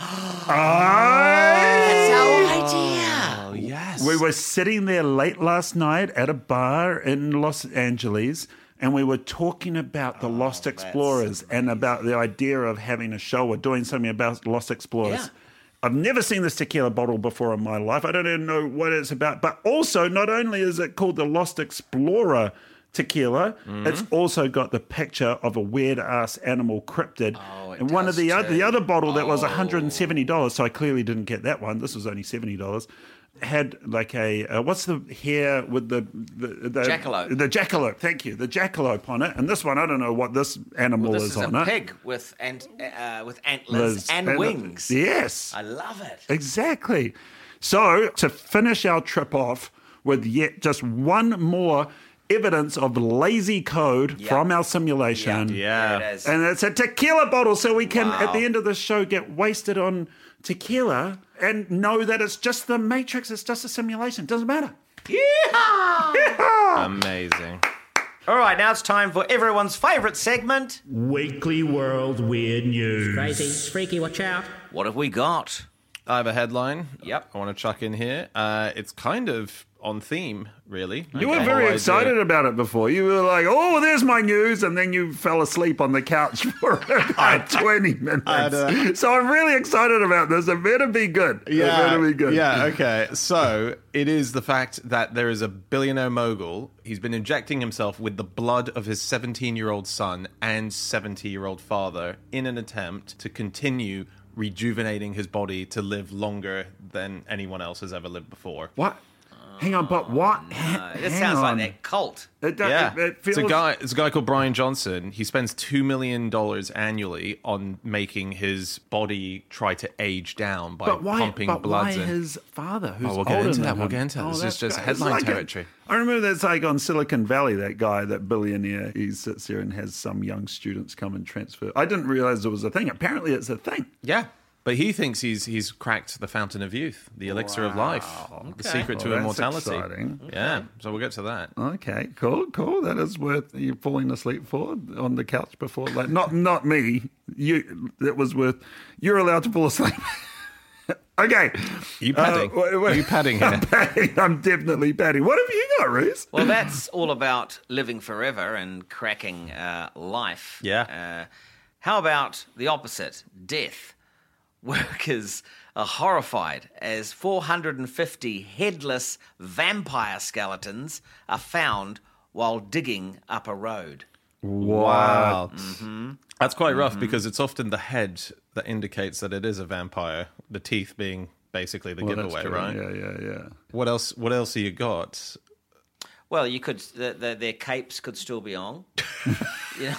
S5: That's our idea.
S7: Oh, yes.
S6: We were sitting there late last night at a bar in Los Angeles, and we were talking about the
S5: Oh,
S6: Lost Explorers and about the idea of having a show or doing something about Lost Explorers.
S5: Yeah.
S6: I've never seen this tequila bottle before in my life. I don't even know what it's about. But also, not only is it called the Lost Explorer tequila,
S5: Mm-hmm.
S6: it's also got the picture of a weird-ass animal cryptid.
S5: Oh, it
S6: and one of
S5: does
S6: the other, the
S5: too.
S6: other bottle that was
S5: Oh.
S6: one hundred seventy dollars, so I clearly didn't get that one. This was only seventy dollars. Had like a, uh, what's the hair with the... the, the
S5: Jackalope.
S6: The jackalope, thank you. The jackalope on it. And this one, I don't know what this animal
S5: Well, this
S6: is,
S5: is
S6: on
S5: a
S6: it.
S5: pig with ant, uh, with antlers
S6: There's-
S5: and wings.
S6: Yes.
S5: I love it.
S6: Exactly. So, to finish our trip off with yet just one more evidence of lazy code
S5: Yep.
S6: from our simulation.
S7: Yeah.
S5: There it is.
S6: And it's a tequila bottle, so we can,
S5: Wow.
S6: at the end of the show, get wasted on tequila and know that it's just the Matrix, it's just a simulation. Doesn't matter.
S5: Yeehaw!
S7: Amazing.
S5: All right, now it's time for everyone's favourite segment.
S9: Weekly World Weird News.
S10: Crazy, it's freaky, watch out.
S5: What have we got?
S7: I have a headline.
S5: Yep.
S7: I want to chuck in here. Uh, it's kind of on theme, really.
S6: You were
S7: Okay.
S6: very
S7: Whole
S6: excited
S7: idea-
S6: about it before. You were like, oh, there's my news. And then you fell asleep on the couch for about twenty minutes. So I'm really excited about this. It better be good. It better be good.
S7: Yeah, okay. So it is the fact that there is a billionaire mogul. He's been injecting himself with the blood of his seventeen-year-old son and seventy-year-old father in an attempt to continue rejuvenating his body to live longer than anyone else has ever lived before.
S6: What? Hang on, but what?
S5: Uh, this
S6: Hang
S5: sounds
S6: on.
S5: like that cult.
S6: It, do-
S7: Yeah,
S6: it, it feels...
S7: it's a guy. It's a guy called Brian Johnson. He spends two million dollars annually on making his body try to age down by
S6: But why,
S7: pumping
S6: but
S7: bloods
S6: why
S7: in.
S6: his father, who's
S7: Oh, we'll get
S6: older
S7: into
S6: than
S7: that. We'll
S6: him?
S7: get into that.
S6: Oh,
S7: This is
S6: that's
S7: just
S6: great.
S7: headline
S6: It's like a-
S7: territory.
S6: I remember that's like on Silicon Valley, that guy, that billionaire, he sits there and has some young students come and transfer. I didn't realize it was a thing. Apparently it's a thing.
S7: Yeah, but he thinks he's he's cracked the fountain of youth, the elixir of life, the secret to
S6: Well, that's
S7: immortality.
S6: exciting.
S7: Yeah, so we'll get to that.
S6: Okay, cool, cool. That is worth you falling asleep for on the couch before. Like, not not me. you that was worth. You're allowed to fall asleep. Okay.
S7: You padding?
S6: Uh, wait, wait.
S7: Are you padding here?
S6: I'm padding. I'm definitely padding. What have you got, Reese?
S5: Well, that's all about living forever and cracking uh, life.
S7: Yeah.
S5: Uh, how about the opposite, death? Workers are horrified as four hundred fifty headless vampire skeletons are found while digging up a road.
S7: Wow.
S5: Mm-hmm.
S7: That's quite rough
S5: Mm-hmm.
S7: because it's often the head that indicates that it is a vampire, the teeth being basically the
S6: Well, that's
S7: giveaway,
S6: true.
S7: right?
S6: Yeah, yeah, yeah.
S7: What else What else have you got?
S5: Well, you could the, the, their capes could still be on. You know?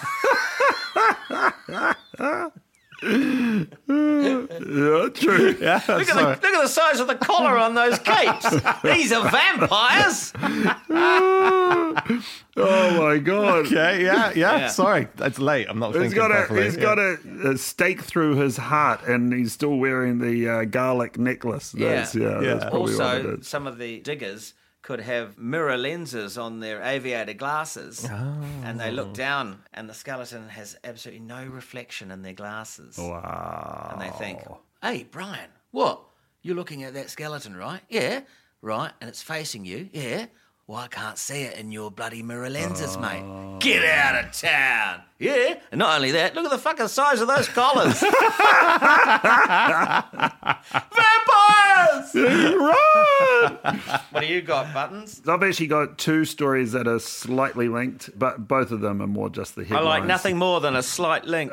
S6: Yeah, true.
S7: Yeah,
S5: Look at, the, look at the size of the collar on those capes. These are vampires.
S6: Oh my god.
S7: Okay, yeah, yeah,
S5: Yeah.
S7: Sorry, it's late. I'm not
S6: He's
S7: thinking
S6: got a
S7: properly.
S6: he's
S7: Yeah.
S6: got a, a stake through his heart, and he's still wearing the uh, garlic necklace. That's, yeah,
S7: Yeah.
S6: that's probably what it
S5: Also,
S6: is.
S5: some of the diggers could have mirror lenses on their aviator glasses, and they look down, and the skeleton has absolutely no reflection in their glasses.
S6: Wow.
S5: And they think, "Hey, Brian, what? You're looking at that skeleton, right? Yeah, right. And it's facing you. Yeah. Well, I can't see it in your bloody mirror lenses, mate. Get out of town. Yeah. And not only that, look at the fucking size of those collars. Vampires!
S6: Run!
S5: What do you got, Buttons?
S6: I've actually got two stories that are slightly linked, but both of them are more just the
S5: I
S6: headlines.
S5: like nothing more than a slight link.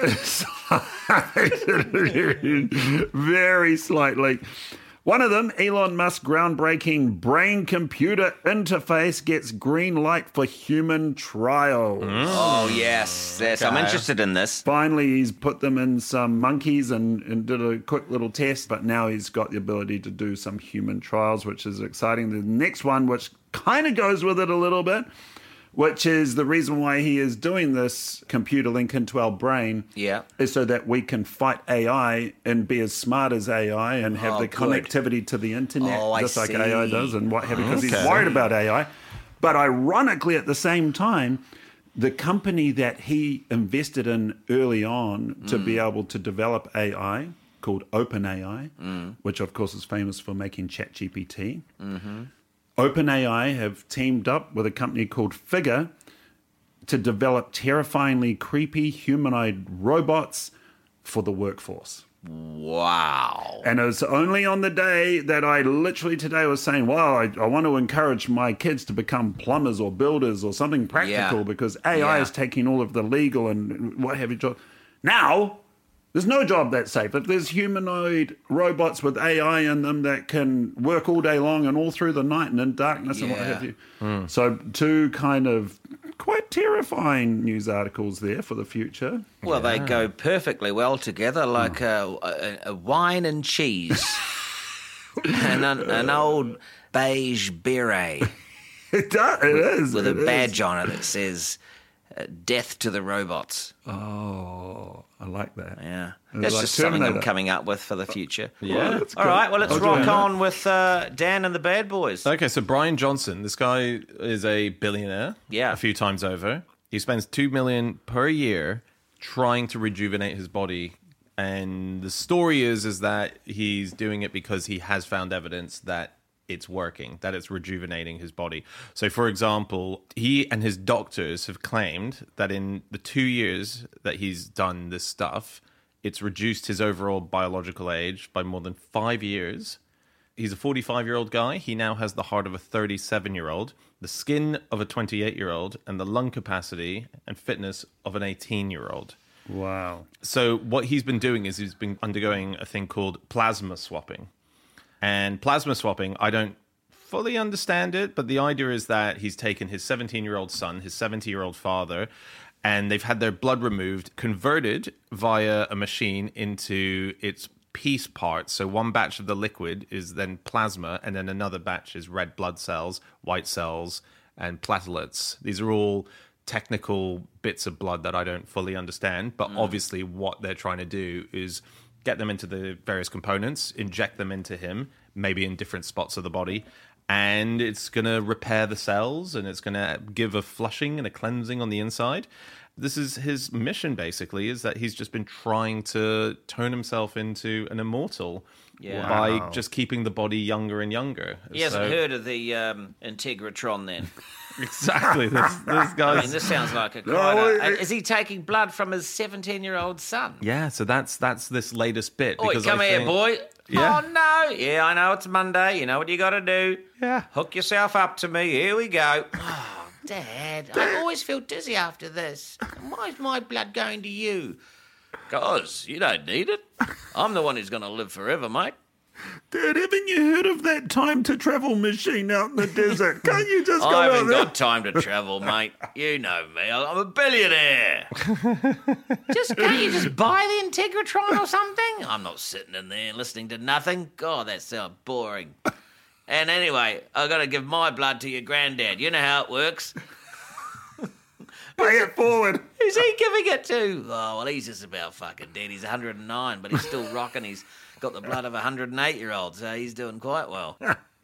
S6: Very slightly. One of them, Elon Musk groundbreaking brain-computer interface gets green light for human trials.
S5: Oh, yes. Yes, I'm interested in this.
S6: Finally, he's put them in some monkeys and, and did a quick little test, but now he's got the ability to do some human trials, which is exciting. The next one, which kind of goes with it a little bit, which is the reason why he is doing this computer link into our brain,
S5: Yeah.
S6: is so that we can fight A I and be as smart as A I and have
S5: Oh,
S6: the
S5: good.
S6: connectivity to the internet,
S5: Oh, I
S6: just like
S5: see.
S6: A I does, and what have you, because he's
S7: Okay.
S6: worried about A I. But ironically, at the same time, the company that he invested in early on to be able to develop A I, called OpenAI, which of course is famous for making ChatGPT, OpenAI have teamed up with a company called Figure to develop terrifyingly creepy humanoid robots for the workforce.
S5: Wow.
S6: And it was only on the day that I literally today was saying, well, I, I want to encourage my kids to become plumbers or builders or something practical
S5: Yeah.
S6: because A I
S5: Yeah.
S6: is taking all of the legal and what have you. job. Now, there's no job that's safe. If there's humanoid robots with A I in them that can work all day long and all through the night and in darkness and what
S5: Yeah.
S6: have you. So two kind of quite terrifying news articles there for the future.
S5: Well, they go perfectly well together, like a, a, a wine and cheese, and an, an old beige beret
S6: It does. It is.
S5: with
S6: it
S5: a
S6: is.
S5: badge on it that says uh, "Death to the Robots."
S6: Oh, I like that.
S5: Yeah,
S6: It's
S5: that's
S6: like
S5: just something I'm
S6: Terminator.
S5: coming up with for the future.
S7: Yeah.
S6: that's
S5: All
S6: good.
S5: right, well, let's
S6: I'll do
S5: rock
S6: that.
S5: on with uh, Dan and the Bad Boys.
S7: Okay, so Brian Johnson, this guy is a billionaire.
S5: Yeah.
S7: A few times over. He spends two million per year trying to rejuvenate his body. And the story is is that he's doing it because he has found evidence that it's working, that it's rejuvenating his body. So, for example, he and his doctors have claimed that in the two years that he's done this stuff, it's reduced his overall biological age by more than five years. He's a forty-five-year-old guy. He now has the heart of a thirty-seven-year-old, the skin of a twenty-eight-year-old, and the lung capacity and fitness of an eighteen-year-old.
S6: Wow.
S7: So what he's been doing is he's been undergoing a thing called plasma swapping. And plasma swapping, I don't fully understand it, but the idea is that he's taken his seventeen-year-old son, his seventy-year-old father, and they've had their blood removed, converted via a machine into its piece parts. So one batch of the liquid is then plasma, and then another batch is red blood cells, white cells, and platelets. These are all technical bits of blood that I don't fully understand, but obviously what they're trying to do is get them into the various components, inject them into him, maybe in different spots of the body, and it's going to repair the cells, and it's going to give a flushing and a cleansing on the inside. this is his mission, basically, is that he's just been trying to turn himself into an immortal
S5: Yeah.
S7: by
S6: Wow.
S7: just keeping the body younger and younger.
S5: He hasn't
S7: So-
S5: heard of the um, Integratron then.
S7: Exactly. This, this
S5: I
S7: guy's...
S5: mean, this sounds like a quite
S6: No,
S5: a-
S6: it-
S5: Is he taking blood from his seventeen-year-old son?
S7: Yeah, so that's that's this latest bit.
S5: Oi,
S7: because
S5: come
S7: I
S5: here,
S7: think-
S5: boy.
S7: Yeah.
S5: Oh, no. Yeah, I know it's Monday. You know what you got to do.
S7: Yeah.
S5: Hook yourself up to me. Here we go. Oh, Dad, I always feel dizzy after this. Why is my blood going to you? Because you don't need it. I'm the one who's going to live forever, mate.
S6: Dad, haven't you heard of that time to travel machine out in the desert? Can't you just go
S5: I
S6: out
S5: haven't
S6: there?
S5: got time to travel, mate. You know me. I'm a billionaire. Just can't you just buy the Integratron or something? I'm not sitting in there listening to nothing. God, that sounds boring. And anyway, I got to give my blood to your granddad. You know how it works.
S6: Pay it forward.
S5: Who's he giving it to? Oh, well, he's just about fucking dead. He's one hundred nine, but he's still rocking. He's got the blood of a one hundred eight-year-old, so he's doing quite well.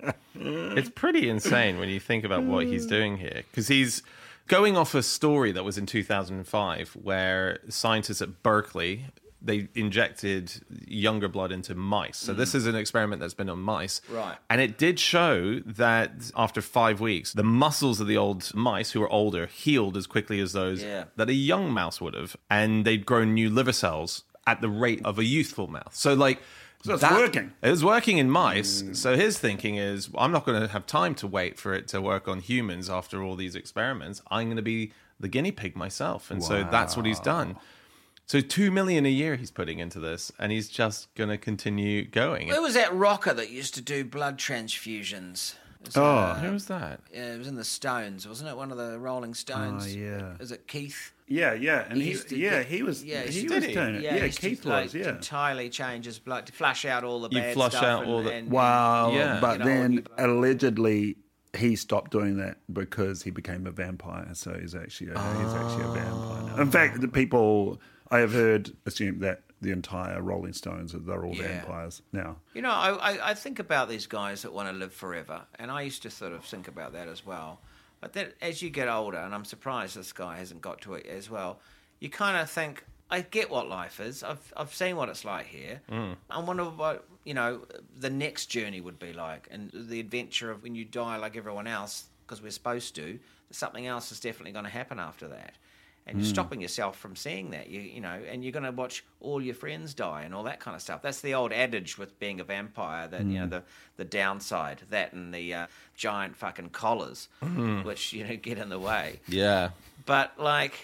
S7: It's pretty insane when you think about what he's doing here, because he's going off a story that was in two thousand five where scientists at Berkeley, they injected younger blood into mice. So this is an experiment that's been on mice.
S5: Right.
S7: And it did show that after five weeks, the muscles of the old mice who were older healed as quickly as those
S5: Yeah.
S7: that a young mouse would have. And they'd grown new liver cells at the rate of a youthful mouse. So like...
S6: So it's working.
S7: It was working in mice. So his thinking is, I'm not going to have time to wait for it to work on humans after all these experiments. I'm going to be the guinea pig myself. And so that's what he's done. So two million a year he's putting into this, and he's just going to continue going.
S5: Where was that rocker that used to do blood transfusions? It was,
S6: Oh.
S5: uh,
S7: Who was that?
S5: yeah, it was in the Stones, wasn't it? One of the Rolling Stones.
S6: Oh, yeah.
S5: Is it Keith?
S6: Yeah, yeah, and
S5: He
S6: he,
S5: used to
S6: yeah,
S5: get-
S6: he was,
S5: yeah,
S6: he
S5: he
S6: was
S7: did he?
S6: doing it. Yeah,
S5: he used to,
S6: Keith
S5: like,
S6: was, yeah.
S5: entirely change his blood to flush out all the
S7: You
S5: bad
S7: flush
S5: stuff.
S7: out
S5: and,
S7: all the-
S5: and-
S6: Wow,
S7: Yeah.
S6: but
S5: You know,
S6: then
S5: you-
S6: allegedly he stopped doing that because he became a vampire. So he's actually a, he's actually a vampire now. In fact, the people I have heard assume that the entire Rolling Stones they're all
S5: Yeah.
S6: vampires now.
S5: You know, I, I, I think about these guys that want to live forever, and I used to sort of think about that as well. But then as you get older, and I'm surprised this guy hasn't got to it as well, you kind of think, I get what life is. I've I've seen what it's like here. Mm. I wonder what, you know, the next journey would be like, and the adventure of when you die like everyone else, because we're supposed to, something else is definitely going to happen after that. And you're stopping yourself from seeing that, you you know, and you're going to watch all your friends die and all that kind of stuff. That's the old adage with being a vampire, that, you know, the, the downside, that and the uh, giant fucking collars, which, you know, get in the way.
S7: Yeah.
S5: But, like,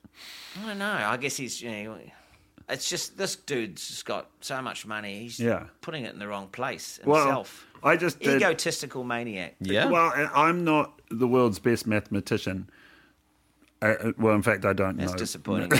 S5: I don't know. I guess he's, you know, it's just this dude's just got so much money. He's
S6: Yeah.
S5: putting it in the wrong place
S6: Well,
S5: himself.
S6: I just did,
S5: Egotistical maniac.
S7: Yeah.
S6: Well, and I'm not the world's best mathematician. Uh, well, in fact, I don't
S5: That's
S6: know.
S5: disappointing.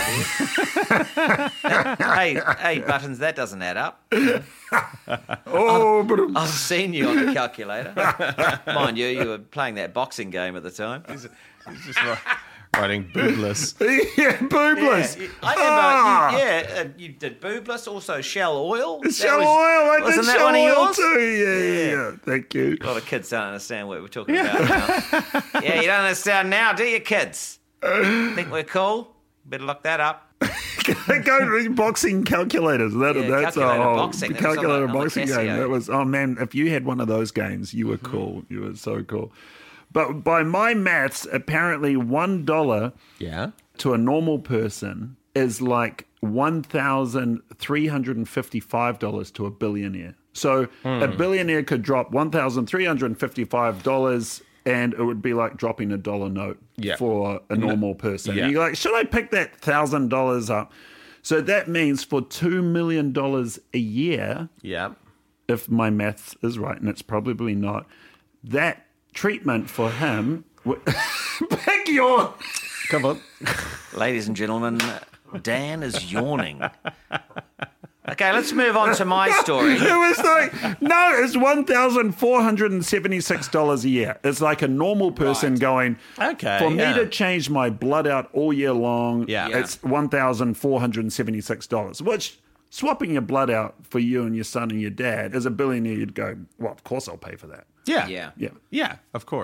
S5: hey, hey, Buttons, that doesn't add up.
S6: Oh, but
S5: I've seen you on the calculator. Mind you, you were playing that boxing game at the time.
S7: He's just ri- writing boobless.
S6: yeah, boobless.
S5: Yeah, I remember,
S6: Ah!
S5: you, yeah, uh, you did Boobless, also Shell Oil. That
S6: Shell
S5: was-
S6: oil, I
S5: wasn't
S6: did
S5: that
S6: shell
S5: one of
S6: oil
S5: yours?
S6: too. Yeah, yeah,
S5: Yeah.
S6: yeah. Thank you.
S5: A lot of kids don't understand what we're talking about now. Yeah, you don't understand now, do you, kids? Think we're cool? Better look that up.
S6: Go to boxing calculators. That,
S5: Yeah,
S6: that's
S5: calculator
S6: a whole
S5: boxing. That was on
S6: calculator
S5: the- on the
S6: boxing game.
S5: Casio.
S6: That was oh man, if you had one of those games, you were cool. You were so cool. But by my maths, apparently one dollar
S7: Yeah.
S6: to a normal person is like one thousand three hundred and fifty-five dollars to a billionaire. So a billionaire could drop one thousand three hundred and fifty-five dollars. And it would be like dropping a dollar note
S7: Yeah.
S6: for a normal person.
S7: Yeah.
S6: And you're like, should I pick that thousand dollars up? So that means for two million dollars a year,
S7: Yeah.
S6: if my maths is right, and it's probably not, that treatment for him. would- Pick your.
S7: Come on.
S5: Ladies and gentlemen, Dan is yawning. Okay, let's move on to my story.
S6: It was like, no, it's one thousand four hundred seventy-six dollars a year. It's like a normal person
S5: Right.
S6: going,
S7: Okay,
S6: for me
S7: yeah.
S6: to change my blood out all year long,
S7: Yeah.
S5: Yeah.
S6: it's one thousand four hundred seventy-six dollars, which swapping your blood out for you and your son and your dad, as a billionaire, you'd go, well, of course I'll pay for that.
S7: Yeah.
S5: Yeah.
S6: Yeah.
S7: Yeah, of course.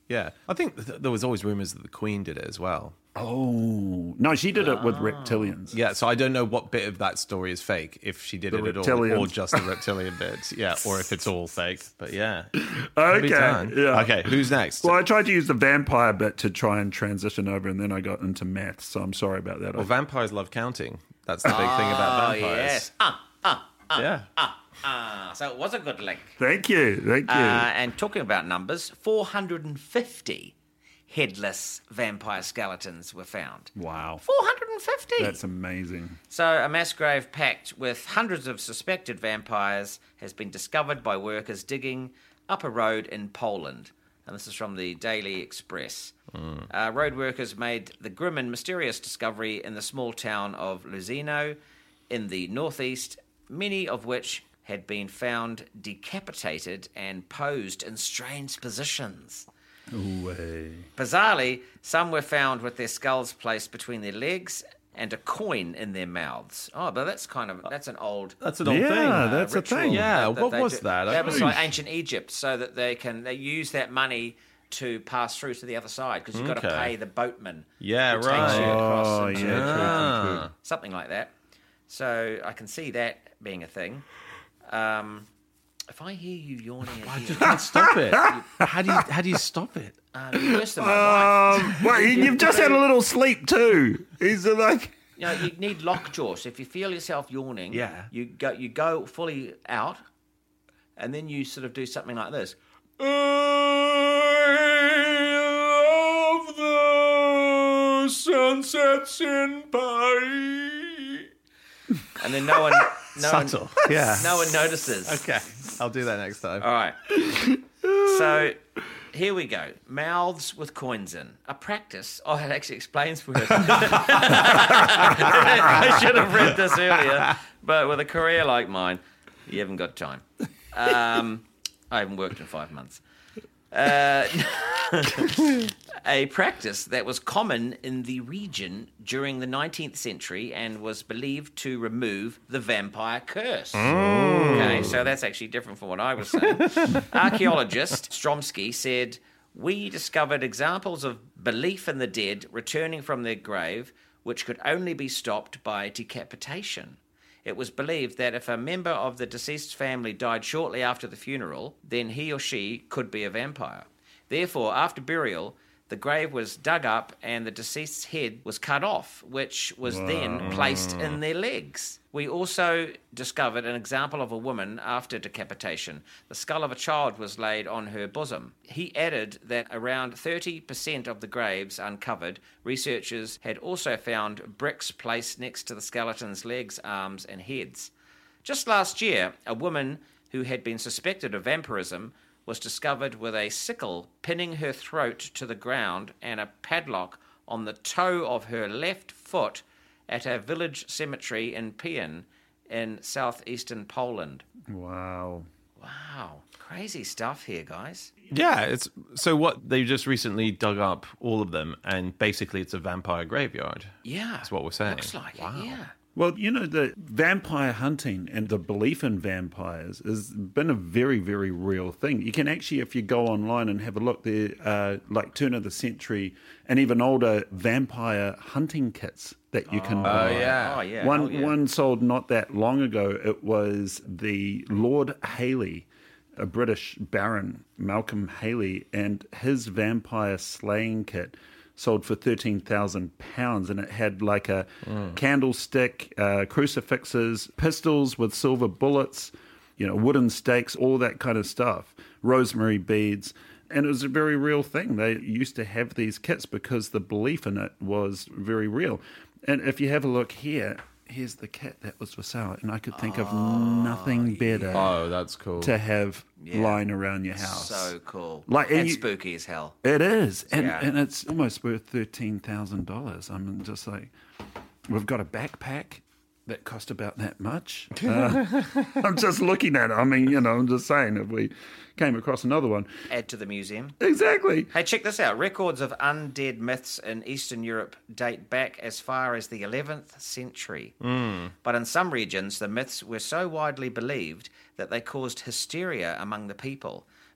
S7: Yeah. I think th- there was always rumors that the Queen did it as well.
S6: Oh, no, she did it with reptilians.
S7: Yeah, so I don't know what bit of that story is fake, if she did
S6: The
S7: it at all,
S6: reptilians.
S7: or just the reptilian bit, yeah, or if it's all fake. But yeah.
S6: Okay,
S7: Be done.
S6: yeah.
S7: Okay, who's next?
S6: Well, I tried to use the vampire bit to try and transition over, and then I got into maths, so I'm sorry about that.
S7: Well, vampires love counting. That's the big thing about
S5: Oh,
S7: vampires.
S5: yes. Ah, ah, ah,
S7: Yeah.
S5: ah, ah. So it was a good link.
S6: Thank you, thank you.
S5: Uh, and talking about numbers, four hundred fifty headless vampire skeletons were found.
S6: Wow.
S5: four hundred fifty!
S6: That's amazing.
S5: So a mass grave packed with hundreds of suspected vampires has been discovered by workers digging up a road in Poland. And this is from the Daily Express.
S7: Mm.
S5: Uh, road workers made the grim and mysterious discovery in the small town of Luzino in the northeast, many of which had been found decapitated and posed in strange positions.
S6: Way.
S5: Bizarrely, some were found with their skulls placed between their legs and a coin in their mouths. Oh, but that's kind of, that's an old...
S7: That's an old
S6: Yeah,
S7: thing.
S6: that's a
S5: ritual
S6: thing.
S7: Yeah,
S5: that- that
S7: what
S5: they
S7: was
S5: do.
S7: that? I
S5: That was
S7: don't-
S5: like ancient Egypt, so that they can they use that money to pass through to the other side, because you've got to
S7: Okay.
S5: pay the boatman.
S7: Yeah,
S5: who takes
S7: right.
S5: you across
S6: Oh,
S5: into-
S6: yeah, true, true, true.
S5: something like that. So I can see that being a thing. Um, if I hear you yawning
S7: I
S5: again,
S7: just can't stop it. How do you how do you stop it?
S5: um, you're worse than my wife.
S6: Um, wait, you've just had a little sleep too. Is it like...
S5: You know, you need lockjaw. So if you feel yourself yawning,
S7: Yeah.
S5: you go you go fully out, and then you sort of do something like this.
S7: I love the sunsets in Paris.
S5: And then no one, no
S7: Subtle,
S5: one,
S7: yeah.
S5: no one notices.
S7: Okay, I'll do that next time.
S5: All right. So here we go. Mouths with coins in. A practice. Oh, it actually explains for us. I should have read this earlier, but with a career like mine, you haven't got time. Um, I haven't worked in five months. Uh, a practice that was common in the region during the nineteenth century and was believed to remove the vampire curse. Okay, so that's actually different from what I was saying. Archaeologist Stromsky said, "We discovered examples of belief in the dead returning from their grave, which could only be stopped by decapitation. It was believed that if a member of the deceased's family died shortly after the funeral, then he or she could be a vampire. Therefore, after burial, the grave was dug up and the deceased's head was cut off, which was then placed in their legs. We also discovered an example of a woman after decapitation. The skull of a child was laid on her bosom. He added that around thirty percent of the graves uncovered, researchers had also found bricks placed next to the skeleton's legs, arms, and heads. Just last year, a woman who had been suspected of vampirism was discovered with a sickle pinning her throat to the ground and a padlock on the toe of her left foot at a village cemetery in Pion in southeastern Poland.
S6: Wow.
S5: Wow. Crazy stuff here, guys.
S7: Yeah, it's so what they just recently dug up all of them, and basically it's a vampire graveyard.
S5: Yeah.
S7: That's what we're saying.
S5: Looks like
S7: Wow.
S5: it, yeah.
S6: Well, you know, the vampire hunting and the belief in vampires has been a very, very real thing. You can actually, if you go online and have a look, there are like turn of the century and even older vampire hunting kits that you can buy.
S7: yeah.
S5: Oh, yeah.
S6: One
S5: hell yeah.
S6: one sold not that long ago. It was the Lord Hailey, a British baron, Malcolm Hailey, and his vampire slaying kit sold for thirteen thousand pounds, and it had like a mm. candlestick, uh, crucifixes, pistols with silver bullets, you know, wooden stakes, all that kind of stuff, rosemary beads. And it was a very real thing. They used to have these kits because the belief in it was very real. And if you have a look here, here's the kit that was for sale. And I could think of nothing better
S7: Oh, that's cool.
S6: to have
S5: Yeah.
S6: lying around your house.
S5: So cool.
S6: Like,
S5: and
S6: and you-
S5: spooky as hell.
S6: It is. And,
S5: Yeah.
S6: and it's almost worth thirteen thousand dollars. I'm just like, we've got a backpack that cost about that much. Uh, I'm just looking at it. I mean, you know, I'm just saying if we came across another one.
S5: Add to the museum.
S6: Exactly.
S5: Hey, check this out. Records of undead myths in Eastern Europe date back as far as the eleventh century. Mm. But in some regions, the myths were so widely believed that they caused hysteria among the people.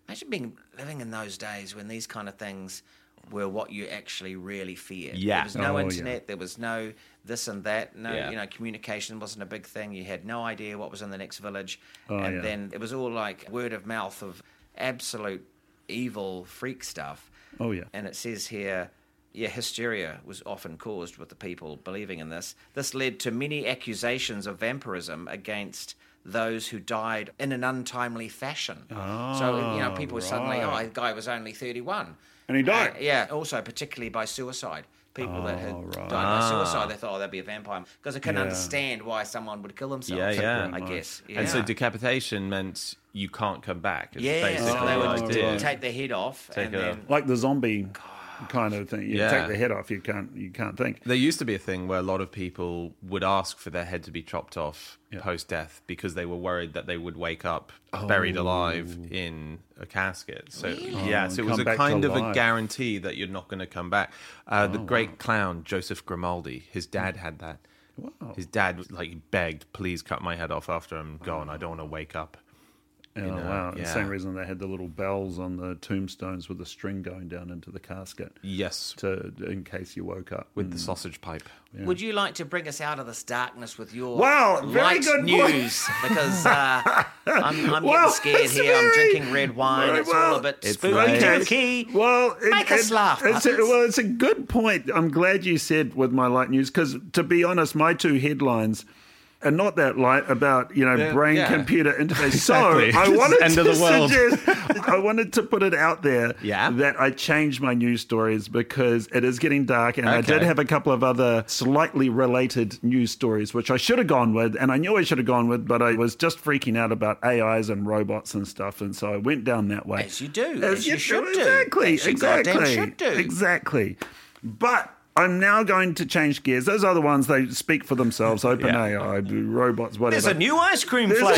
S5: Imagine being living in those days when these kind of things were what you actually really feared.
S7: Yeah.
S5: There was no
S6: Oh, yeah.
S5: internet. There was no this and that. No,
S7: Yeah.
S5: you know, communication wasn't a big thing. You had no idea what was in the next village.
S6: Oh,
S5: and
S6: yeah.
S5: then it was all like word of mouth of absolute evil freak stuff.
S6: Oh, yeah.
S5: And it says here, yeah, hysteria was often caused with the people believing in this. This led to many accusations of vampirism against those who died in an untimely fashion. so, you know, people were suddenly, oh,
S6: right.
S5: the guy was only thirty-one.
S6: And he died.
S5: Uh, yeah, also particularly by suicide. People that had
S6: Oh, right.
S5: died by suicide, they thought, oh, that'd be a vampire. Because they couldn't
S6: Yeah.
S5: understand why someone would kill themselves.
S7: Yeah, yeah.
S5: I guess. Yeah.
S7: And so decapitation meant you can't come back. Is
S5: yeah,
S7: basically
S5: so they
S7: the
S5: would
S7: idea.
S5: take their head off
S7: Take
S5: and
S7: it
S5: then...
S7: off.
S6: Like the zombie kind of thing. You
S7: Yeah.
S6: take the head off, you can't you can't think.
S7: There used to be a thing where a lot of people would ask for their head to be chopped off
S6: Yeah.
S7: post-death because they were worried that they would wake up buried alive in a casket. So yeah,
S6: Oh,
S7: so it
S6: come
S7: was a
S6: back
S7: kind
S6: to
S7: of a
S6: life.
S7: guarantee that you're not going to come back. Uh, the great clown Joseph Grimaldi, his dad had that.
S6: Wow.
S7: His dad like begged, "Please cut my head off after I'm gone. I don't want to wake up."
S6: Oh,
S7: you know,
S6: wow. The
S7: yeah.
S6: same reason they had the little bells on the tombstones with the string going down into the casket
S7: Yes,
S6: to in case you woke up.
S7: with the sausage pipe.
S5: Would you like to bring us out of this darkness with your
S6: Wow, very
S5: light
S6: good point.
S5: news? Because uh, I'm, I'm
S6: Well,
S5: getting scared
S6: it's
S5: here. I'm
S6: very-
S5: drinking red wine.
S6: very
S5: It's all
S6: well.
S5: a bit
S7: It's
S5: spooky.
S7: late.
S5: Turkey.
S6: Well, it,
S5: Make us
S6: it-
S5: laugh,
S6: It's a,
S5: Buttons.
S6: well, it's a good point. I'm glad you said with my light news because, to be honest, my two headlines are not that light about you know
S7: Yeah,
S6: brain
S7: yeah.
S6: computer interface.
S7: Exactly.
S6: So I
S7: It's
S6: wanted
S7: end
S6: to
S7: of the world.
S6: suggest, I wanted to put it out there
S7: Yeah.
S6: that I changed my news stories because it is getting dark, and I did
S7: Okay.
S6: have a couple of other slightly related news stories which I should have gone with, and I knew I should have gone with, but I was just freaking out about A Is and robots and stuff, and so I went down that way.
S5: As you do.
S6: As,
S5: As
S6: you,
S5: you should do.
S6: Exactly.
S5: As you goddamn
S6: exactly.
S5: should do.
S6: Exactly. But I'm now going to change gears. Those other ones, they speak for themselves. OpenAI, robots, whatever.
S5: There's a new ice cream flavour.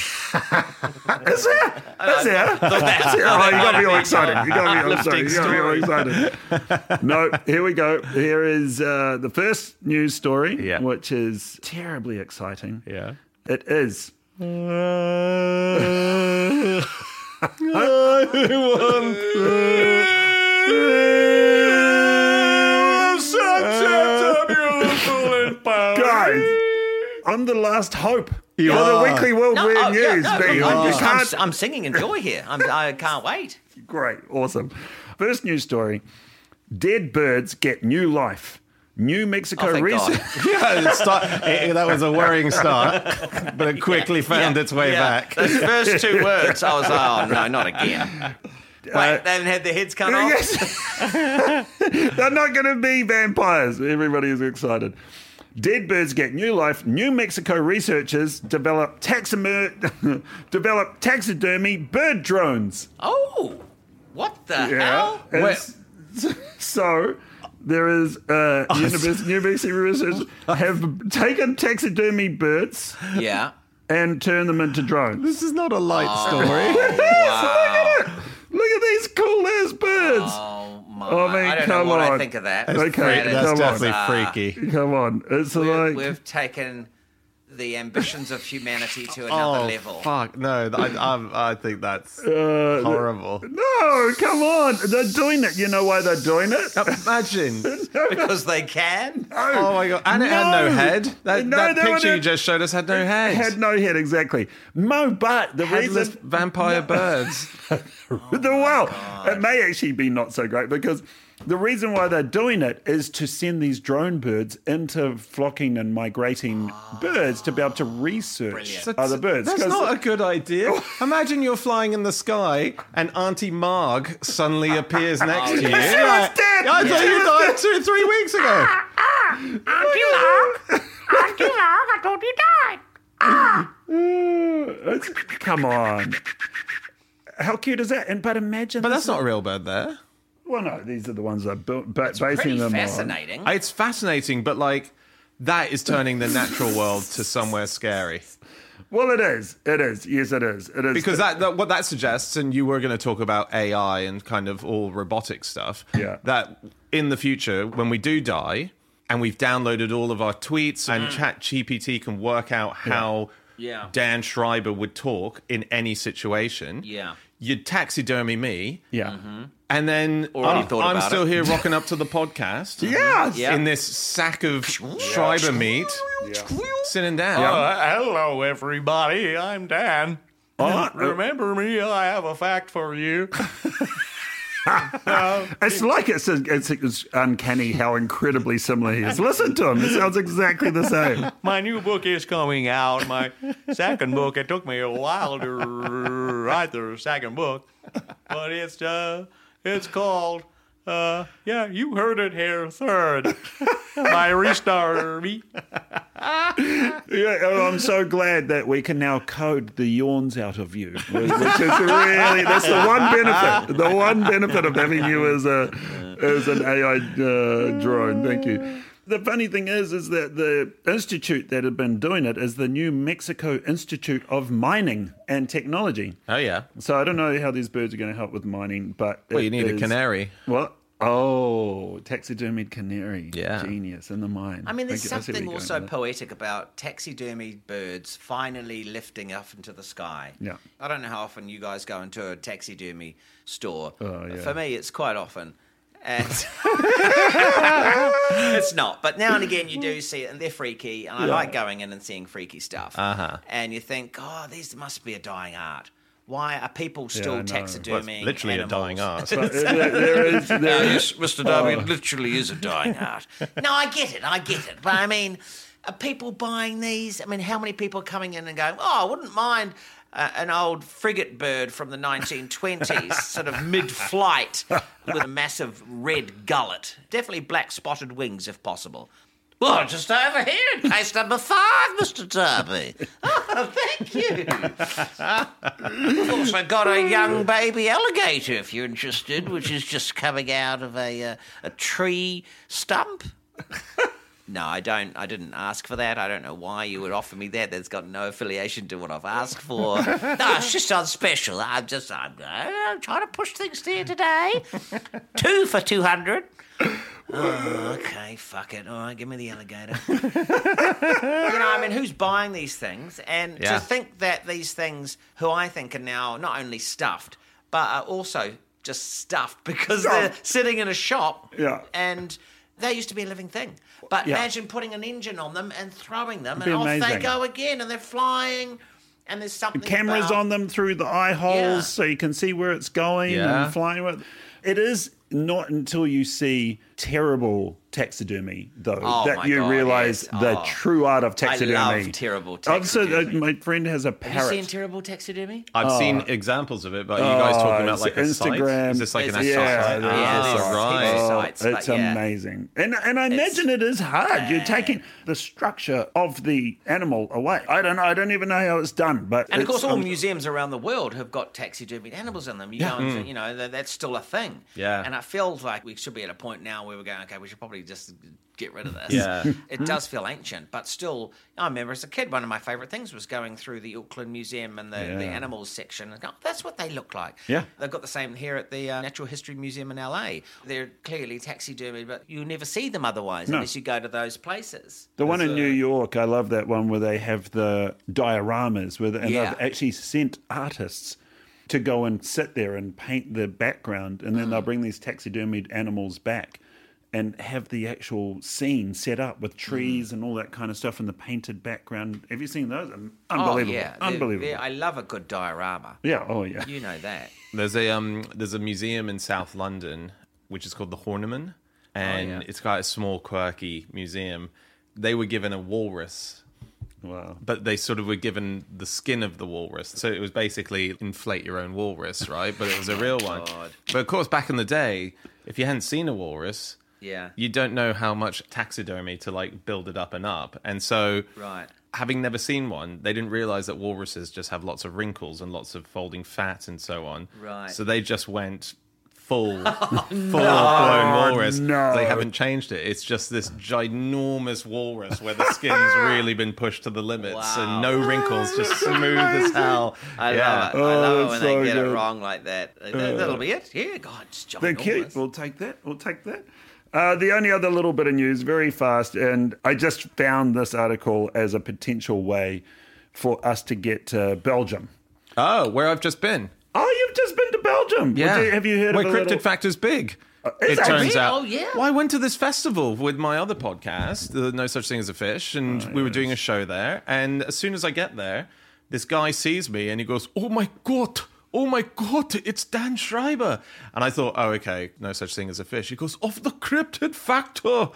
S6: Is there? Is there? Oh, you got me all excited. You got me all excited. You got me all excited. No, here we go. Here is uh, the first news story,
S7: Yeah.
S6: which is terribly exciting.
S7: Yeah.
S6: It is. Guys, I'm the last hope
S7: You
S6: for the
S7: are.
S6: Weekly World
S5: No,
S6: Weird
S5: oh, yeah,
S6: News.
S5: no,
S6: Bean.
S5: I'm,
S6: You
S5: just- I'm,
S6: can't-
S5: I'm singing in joy here. I'm, I can't wait.
S6: Great, awesome. First news story: dead birds get new life. New Mexico
S5: Oh, thank
S6: research.
S5: God.
S7: Yeah, it start, it, that was a worrying start, but it quickly found
S5: Yeah,
S7: its way
S5: yeah.
S7: back.
S5: Those first two words, I was like, oh, no, not again. Wait,
S6: Uh,
S5: they haven't had their heads cut off?
S6: Yes. They're not going to be vampires. Everybody is excited. Dead birds get new life. New Mexico researchers develop taximer- develop taxidermy bird drones.
S5: Oh, what the hell?
S6: It's- So there is uh, University, New Mexico researchers have taken taxidermy birds
S5: Yeah.
S6: and turned them into drones.
S7: This is not a light story.
S5: Wow.
S6: Look at these cool ass birds.
S5: Oh, my.
S6: I mean,
S5: I don't
S6: come
S5: know what
S6: on.
S5: I think of that.
S6: Okay,
S5: That is
S7: That's
S6: come on.
S7: definitely
S5: bizarre.
S7: freaky.
S6: Come on, it's
S5: We've,
S6: like
S5: we've taken the ambitions of humanity to another
S7: Oh,
S5: level.
S7: fuck. No, I, I, I think that's
S6: uh,
S7: horrible.
S6: no, come on, they're doing it. You know why they're doing it?
S7: Imagine.
S5: Because they can.
S7: Oh, my God. And it had no
S6: No.
S7: head. That,
S6: No,
S7: that
S6: they
S7: picture
S6: were-
S7: you just showed us had no head.
S6: Had no head, exactly. No, but the
S7: Headless
S6: reason
S7: vampire birds.
S6: the well, it may actually be not so great because the reason why they're doing it is to send these drone birds into flocking and migrating birds to be able to research
S7: That's-
S6: other birds.
S7: That's
S6: 'Cause-
S7: not a good idea. Imagine you're flying in the sky and Auntie Marg suddenly appears next to you.
S6: She was
S7: You're like,
S6: dead.
S7: I thought
S6: She
S7: you
S6: was
S7: died
S6: dead.
S7: two, three weeks ago.
S6: It's- come on. How cute is that? And but imagine,
S7: But
S6: this
S7: that's not a real bird there.
S6: Well, no, these are the ones that built, ba- basing
S5: Pretty
S6: them
S5: fascinating.
S7: It's fascinating, but like that is turning the natural world to somewhere scary.
S6: on. Well, it is. It is. Yes, it is. It is
S7: Because that, that what that suggests, and you were going to talk about A I and kind of all robotic stuff.
S6: Yeah.
S7: That in the future, when we do die, and we've downloaded all of our tweets, and Chat G P T can work out how
S5: Yeah.
S7: Dan Schreiber would talk in any situation.
S5: Yeah.
S7: You'd taxidermy me.
S6: Yeah.
S7: And then
S5: Already
S7: I'm,
S5: thought
S7: I'm
S5: about
S7: still
S5: it.
S7: here rocking up to the podcast.
S6: Yes.
S5: Yeah.
S7: In this sack of Schreiber meat. Sitting down.
S10: Uh, hello, everybody. I'm Dan.
S6: Oh,
S10: Remember me? I have a fact for you.
S6: it's like it's, it's, it's uncanny how incredibly similar he is. Listen to him. It sounds exactly the same.
S10: My new book is coming out. My second book. It took me a while to write the second book, but it's uh, it's called. Uh, yeah, you heard it here. Third, my restar me.
S6: Yeah, oh, I'm so glad that we can now code the yawns out of you, which is really, that's the one benefit, the one benefit of having you as a as an A I uh, drone. Thank you. The funny thing is, is that the institute that had been doing it is the New Mexico Institute of Mining and Technology.
S7: Oh, yeah.
S6: So I don't know how these birds are going to help with mining, but
S7: Well, you
S6: it
S7: need a
S6: is-
S7: canary.
S6: What? Oh, taxidermied canary.
S7: Yeah.
S6: Genius in the mine.
S5: I mean, there's
S6: Thank you. I see where
S5: something
S6: you're going
S5: also
S6: with that.
S5: poetic about taxidermied birds finally lifting up into the sky.
S6: Yeah.
S5: I don't know how often you guys go into a taxidermy store.
S6: Oh, yeah.
S5: For me, it's quite often. And it's not, but now and again you do see it, and they're freaky, and I
S6: Yeah.
S5: like going in and seeing freaky stuff.
S7: Uh-huh.
S5: And you think, oh, these must be a dying art. Why are people
S6: I
S5: still
S6: know.
S5: taxiderming?
S7: Well, literally a
S5: animals?
S7: dying art.
S6: But there, there is, there
S5: Uh,
S6: is,
S5: yes, Mister Darby, it literally is a dying art. No, I get it, I get it. But I mean, are people buying these? I mean, how many people are coming in and going, oh, I wouldn't mind uh, an old frigate bird from the nineteen twenties, sort of mid-flight with a massive red gullet. Definitely black spotted wings, if possible. Well, just over here in case number five, Mister Darby. Oh, thank you. We've also got a young baby alligator, if you're interested, which is just coming out of a uh, a tree stump. No, I don't. I didn't ask for that. I don't know why you would offer me that. That's got no affiliation to what I've asked for. No, it's just on special. I'm just. I'm, I'm trying to push things to you today. Two for two hundred. Oh, okay, fuck it. All right, give me the alligator. You know, I mean, who's buying these things? And
S7: Yeah.
S5: to think that these things, who I think are now not only stuffed, but are also just stuffed because they're sitting in a shop.
S6: Yeah.
S5: And they used to be a living thing. But
S6: Yeah.
S5: imagine putting an engine on them and throwing them,
S6: It'd
S5: and
S6: be
S5: off they
S6: amazing.
S5: go again, and they're flying, and there's something
S6: cameras
S5: about-
S6: on them through the eye holes
S5: Yeah.
S6: so you can see where it's going
S7: Yeah.
S6: and flying with. It is not until you see terrible taxidermy, though,
S5: Oh,
S6: that
S5: my
S6: you
S5: God,
S6: realise
S5: yes.
S6: the
S5: Oh.
S6: true art of taxidermy.
S5: I love terrible
S6: I've seen- uh,
S5: taxidermy.
S6: my friend has a
S5: Have you
S6: parrot.
S5: seen terrible taxidermy?
S7: I've
S6: Oh.
S7: seen examples of it, but are you guys talking about
S6: it's
S7: like a
S6: Instagram.
S7: site? Is this like an
S5: It's-
S7: actual
S6: yeah,
S7: site?
S6: there's
S7: Ah,
S5: yeah, there's
S7: right.
S5: heaps of
S6: Oh,
S5: sites,
S6: it's
S5: but yeah.
S6: amazing. And and I imagine it is hard. You're taking the structure of the animal away. I don't know. I don't even know how it's done. But
S5: And of course,
S6: it's,
S5: all
S6: um,
S5: museums around the world have got taxidermied animals in them. You go into, you know, that, that's still a thing.
S7: Yeah.
S5: And I feel like we should be at a point now where we're going, okay, we should probably just get rid of this.
S7: Yeah.
S5: It does feel ancient, but still, I remember as a kid, one of my favourite things was going through the Auckland Museum and the, the
S6: Yeah.
S5: animals section and go, oh, that's what they look like.
S6: Yeah.
S5: They've got the same here at the uh, Natural History Museum in L A. They're clearly taxidermied, but you never see them otherwise
S6: No.
S5: unless you go to those places.
S6: The one in
S5: There's
S6: New
S5: a-
S6: York, I love that one where they have the dioramas, where they, and
S5: Yeah.
S6: they've actually sent artists to go and sit there and paint the background, and then they'll bring these taxidermied animals back and have the actual scene set up with trees and all that kind of stuff in the painted background. Have you seen those? Unbelievable.
S5: Oh, yeah. They're-
S6: Unbelievable.
S5: they're- I love a good diorama.
S6: yeah, oh yeah.
S5: You know that.
S7: There's a um, there's a museum in South London which is called the Horniman, and
S5: yeah.
S7: it's quite a small, quirky museum. They were given a walrus,
S6: Wow.
S7: but they sort of were given the skin of the walrus. So it was basically inflate your own walrus, right? But it was a real one.
S5: God.
S7: But of course, back in the day, if you hadn't seen a walrus,
S5: Yeah.
S7: you don't know how much taxidermy to like build it up and up. And so,
S5: Right.
S7: having never seen one, they didn't realize that walruses just have lots of wrinkles and lots of folding fat and so on.
S5: Right.
S7: So they just went full, full blown walrus.
S6: no.
S7: They haven't changed it. It's just this ginormous walrus where the skin's really been pushed to the limits
S5: Wow.
S7: and no wrinkles, just smooth as hell.
S5: I
S7: yeah.
S5: love it. I
S6: Oh,
S5: love it
S6: that's
S5: when
S6: so
S5: they get it
S6: good.
S5: wrong like that. That- That'll be it. Yeah, God, it's
S6: Thank you.
S5: ginormous.
S6: We'll take that. We'll take that. Uh, the only other little bit of news, very fast, and I just found this article as a potential way for us to get to Belgium.
S7: Oh, where I've just been.
S6: Oh, you've just been to Belgium.
S7: Yeah.
S6: Well, do- have you heard
S7: Where
S6: of a
S7: Cryptid
S6: little...
S7: Factor's big.
S6: Uh, is
S7: it
S6: that
S7: turns
S6: big?
S7: out.
S5: Oh, yeah.
S7: Well, I went to this festival with my other podcast, the No Such Thing as a Fish, and
S6: Oh,
S7: we were doing a show there. And as soon as I get there, this guy sees me and he goes, "Oh my God, oh my God, it's Dan Schreiber." And I thought, oh, okay, No Such Thing as a Fish. He goes, "Of the Cryptid Factor.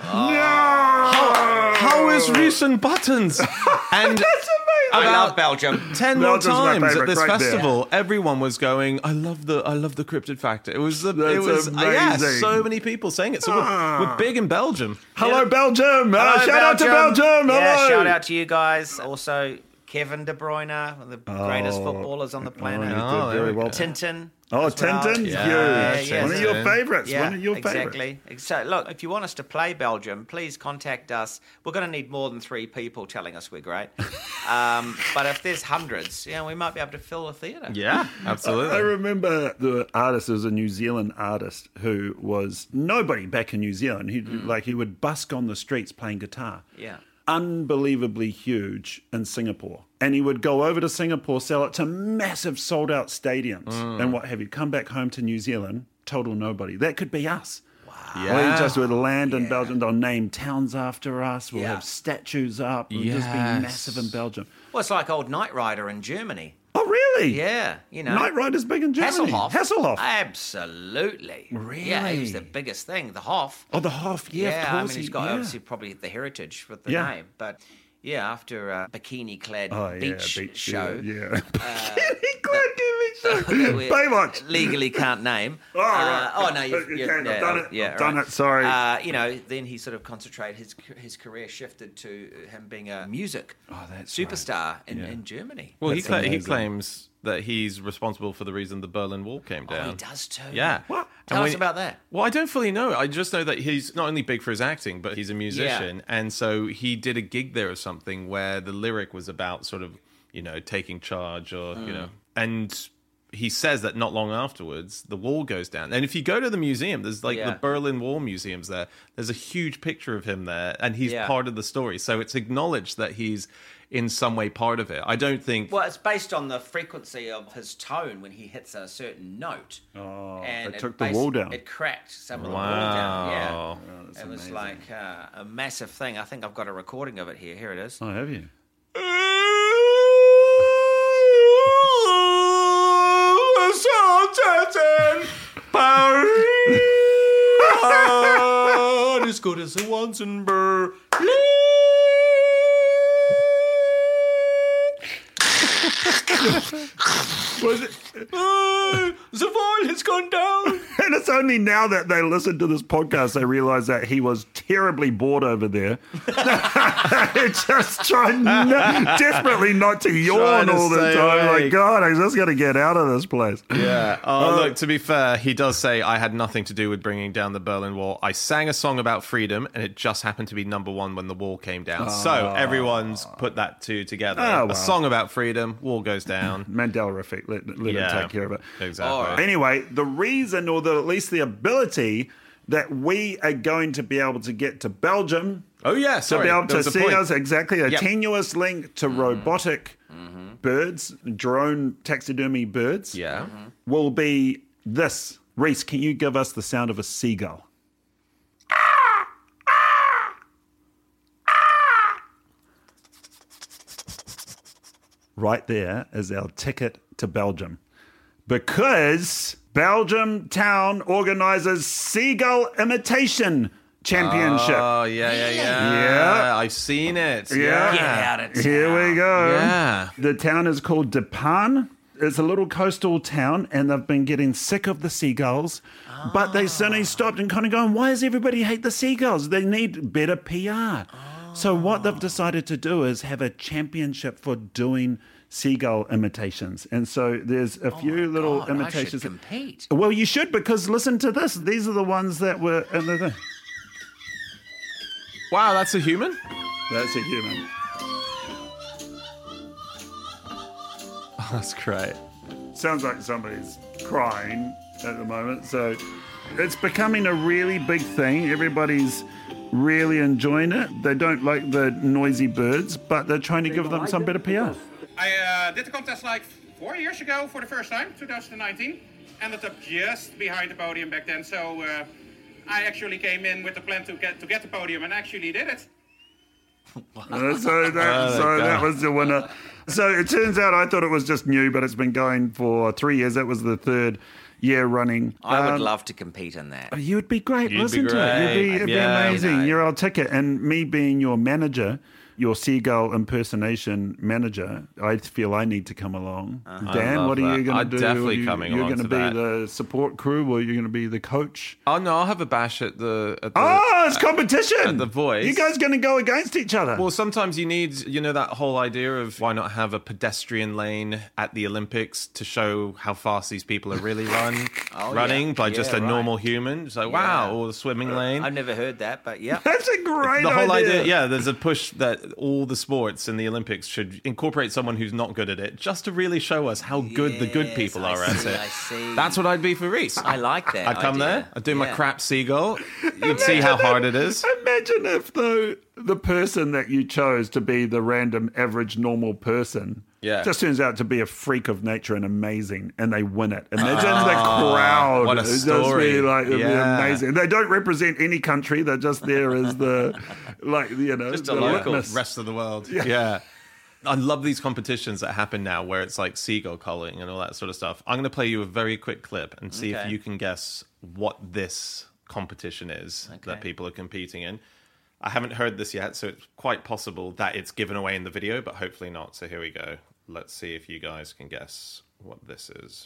S7: How, how is Reese and Buttons?" And
S6: That's
S5: I
S6: amazing.
S5: love Belgium.
S7: ten more
S6: Belgium's my
S7: times at
S6: favourite,
S7: this
S6: right there.
S7: festival, everyone was going, "I love the, I love the Cryptid Factor." It was, the, it
S6: That's
S7: was, uh, yeah,
S6: amazing.
S7: so many people saying it. So we're, we're big in Belgium.
S6: Hello, Belgium. Uh,
S5: Hello,
S6: shout out to Belgium.
S5: Yeah,
S6: Hello.
S5: shout out to you guys. Also, Kevin De Bruyne, one of the greatest
S6: Oh.
S5: footballers on the planet.
S6: Oh,
S7: Oh, there
S6: very
S7: we
S6: well.
S7: go.
S5: Tintin.
S6: Oh,
S5: as well.
S6: Tintin's
S7: Yeah,
S6: huge.
S5: yeah,
S6: One of
S5: yeah.
S6: your favourites.
S5: Yeah,
S6: One of your favourites.
S5: exactly. So, look, if you want us to play Belgium, please contact us. We're going to need more than three people telling us we're great. um, but if there's hundreds, you know, we might be able to fill a theatre.
S7: Yeah, absolutely.
S6: I remember the artist, there was a New Zealand artist who was nobody back in New Zealand. He like he would busk on the streets playing guitar.
S5: Yeah.
S6: Unbelievably huge in Singapore. And he would go over to Singapore, sell it to massive sold out stadiums and what have you. Come back home to New Zealand, total nobody. That could be us.
S7: Yeah.
S6: We just would land in Belgium. They'll name towns after us. We'll
S5: Yeah.
S6: have statues up. We'll just be
S7: Yes.
S6: massive in Belgium.
S5: Well, it's like old Knight Rider in Germany.
S6: Oh, really?
S5: Yeah, you know.
S6: Knight Rider's big in Germany.
S5: Hasselhoff.
S6: Hasselhoff.
S5: Absolutely. Yeah, he was
S6: Really?
S5: the biggest thing. The Hoff.
S6: Oh, the Hoff. Yeah,
S5: Yeah,
S6: of
S5: I
S6: course.
S5: mean, he's
S6: he-
S5: got
S6: yeah.
S5: obviously probably the heritage with the
S6: Yeah.
S5: name. But yeah, after a bikini-clad
S6: Oh, yeah,
S5: beach,
S6: beach
S5: show.
S6: Yeah. yeah.
S5: Uh,
S6: Glad to
S5: that
S6: be
S5: we
S6: Baywatch.
S5: legally can't name.
S6: Oh, right.
S5: Uh, oh no, you've,
S6: You
S5: you're-
S6: can. I've
S5: yeah,
S6: done
S5: oh,
S6: it.
S5: Yeah,
S6: I've done
S5: right.
S6: it. Sorry.
S5: Uh, you know, then he sort of concentrated his his career shifted to him being a music
S6: Oh, that's
S5: superstar in,
S6: Yeah.
S5: in Germany.
S7: Well, he,
S6: That's
S7: cla- he
S6: amazing.
S7: claims that he's responsible for the reason the Berlin Wall came down.
S5: Oh, he does too.
S7: Yeah.
S6: What?
S5: Tell
S7: And
S5: us
S7: when-
S5: about that.
S7: Well, I don't fully know. I just know that he's not only big for his acting, but he's a musician. And so he did a gig there or something where the lyric was about sort of, you know, taking charge or, you know, and he says that not long afterwards, the wall goes down. And if you go to the museum, there's like
S5: Yeah.
S7: the Berlin Wall museums there. There's a huge picture of him there, and he's
S5: Yeah.
S7: part of the story. So it's acknowledged that he's in some way part of it. I don't think...
S5: Well, it's based on the frequency of his tone when he hits a certain note.
S6: Oh,
S5: and
S6: it took the wall down.
S5: It cracked some of the wall down. Yeah.
S7: Wow.
S5: It was like uh, a massive thing. I think I've got a recording of it here. Here it is.
S6: Oh, have you?
S10: Not as good as the ones in Berlin.
S6: Was it?
S10: Uh, the wall has gone down.
S6: And it's only now that they listen to this podcast they realise that he was terribly bored over there. Just trying no, desperately not to yawn
S7: Trying to
S6: all the
S7: stay
S6: time. Like,
S7: awake.
S6: God, I just got to get out of this place.
S7: Yeah. Oh, look, to be fair, he does say, I had nothing to do with bringing down the Berlin Wall. I sang a song about freedom, and it just happened to be number one when the wall came down. So everyone's put that two together.
S6: Oh, wow.
S7: A song about freedom, wall goes down.
S6: Mandela effect. Let, let
S7: Yeah.
S6: it take care of it.
S7: Exactly.
S5: All right.
S6: Anyway, the reason, or the, at least the ability, that we are going to be able to get to Belgium
S7: Oh, yeah,
S6: to
S7: sorry.
S6: be able
S7: there
S6: to
S7: was a
S6: see
S7: point.
S6: us exactly a
S7: Yep.
S6: tenuous link to robotic birds, drone taxidermy birds,
S7: Yeah.
S6: will be this. Reese, can you give us the sound of a seagull? Right there is our ticket to Belgium. Because Belgium Town organises Seagull Imitation Championship.
S7: Oh, yeah, yeah, yeah.
S6: Yeah.
S7: I've seen it.
S6: Yeah.
S5: Get out of town.
S6: Here we go.
S7: Yeah.
S6: The town is called De Pan. It's a little coastal town, and they've been getting sick of the seagulls. But they suddenly stopped and kind of going, why does everybody hate the seagulls? They need better P R. So what they've decided to do is have a championship for doing seagull imitations. And so there's a few little
S5: God, I should
S6: imitations.
S5: compete.
S6: Well, you should, because listen to this. These are the ones that were in the thing.
S7: Wow, that's a human?
S6: That's a human.
S7: Oh, that's great.
S6: Sounds like somebody's crying at the moment. So it's becoming a really big thing. Everybody's really enjoying it. They don't like the noisy birds, but they're trying to give them some better P R.
S11: I uh, did the contest like four years ago for the first time, twenty nineteen. Ended up just behind the podium back then, so uh, I actually came in with the plan to get to get the podium and actually did it.
S6: Uh, so that,
S7: Oh,
S6: so
S7: God.
S6: that was the winner. So it turns out I thought it was just new, but it's been going for three years. That was the third year running.
S5: I would
S6: Um,
S5: love to compete in that.
S6: You'd be great.
S7: You'd be
S6: Listen to it. You'd be,
S7: great.
S6: it'd be
S7: Yeah.
S6: amazing.
S5: You know.
S6: You're our ticket. And me being your manager, your seagull impersonation manager, I feel I need to come along.
S7: I
S6: Dan,
S7: love
S6: what are you
S7: that.
S6: going to
S7: I'm
S6: do?
S7: definitely
S6: you,
S7: coming
S6: You're
S7: along
S6: gonna
S7: to
S6: be
S7: that.
S6: the support crew, or you're going to be the coach?
S7: Oh no, I'll have a bash at the. At the
S6: Oh, it's competition.
S7: At the Voice.
S6: You guys going to go against each other?
S7: Well, sometimes you need, you know, that whole idea of why not have a pedestrian lane at the Olympics to show how fast these people are really run,
S5: Oh,
S7: running
S5: yeah.
S7: by
S5: Yeah,
S7: just a
S5: right.
S7: normal human. It's like, wow, or the swimming lane.
S5: I've never heard that, but yeah.
S6: That's a great
S7: The whole
S6: idea.
S7: idea, yeah, there's a push that all the sports in the Olympics should incorporate someone who's not good at it, just to really show us how good the good
S5: Yes,
S7: people
S5: I
S7: are at
S5: see,
S7: it.
S5: I see.
S7: That's what I'd be for Reese.
S5: I like that.
S7: I'd come
S5: idea.
S7: there, I'd do my
S5: Yeah.
S7: crap seagull. You'd see how hard it is.
S6: Imagine if, though, the person that you chose to be the random, average, normal person
S7: Yeah.
S6: just turns out to be a freak of nature and amazing, and they win it. Imagine the crowd.
S7: what a
S6: It'd just
S7: story.
S6: be like, it'd
S7: Yeah.
S6: be amazing. They don't represent any country. They're just there as the, like, you know,
S7: Just
S6: the
S7: a local
S6: witness.
S7: rest of the world. Yeah. I love these competitions that happen now where it's like seagull calling and all that sort of stuff. I'm going to play you a very quick clip and see
S5: Okay.
S7: if you can guess what this competition is that people are competing in. I haven't heard this yet, so it's quite possible that it's given away in the video, but hopefully not. So here we go. Let's see if you guys can guess what this is.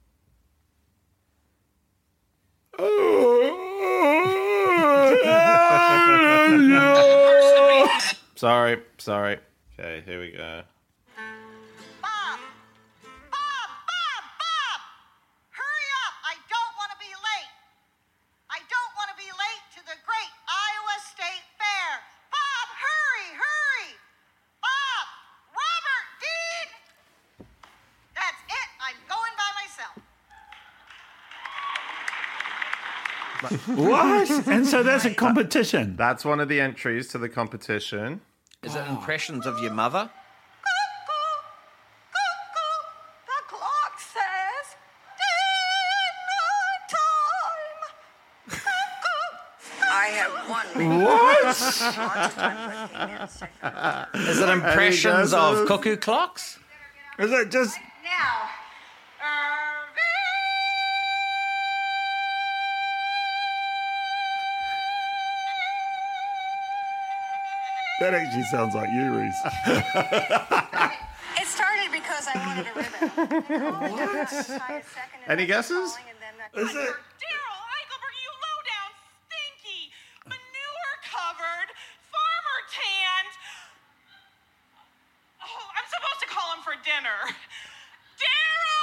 S7: Sorry, sorry. Okay, here we go.
S12: Bob! Bob! Bob! Bob! Hurry up! I don't want to be late. I don't want to be late to the great Iowa State Fair. Bob, hurry! Hurry! Bob! Robert! Dean! That's it. I'm going by myself.
S6: What? And so that's a competition.
S7: That's one of the entries to the competition.
S5: Is it impressions of your mother?
S12: The clock says dinner time. I have one minute.
S6: What?
S5: Is it impressions of cuckoo clocks?
S6: Is it just...
S12: Now,
S6: That actually sounds like you, Reese.
S12: it started because I wanted a ribbon. What?
S7: Any guesses?
S6: Is it...
S12: Daryl Eichelberg, you low down, stinky, manure covered, farmer tanned. Oh, I'm supposed to call him for dinner. Daryl!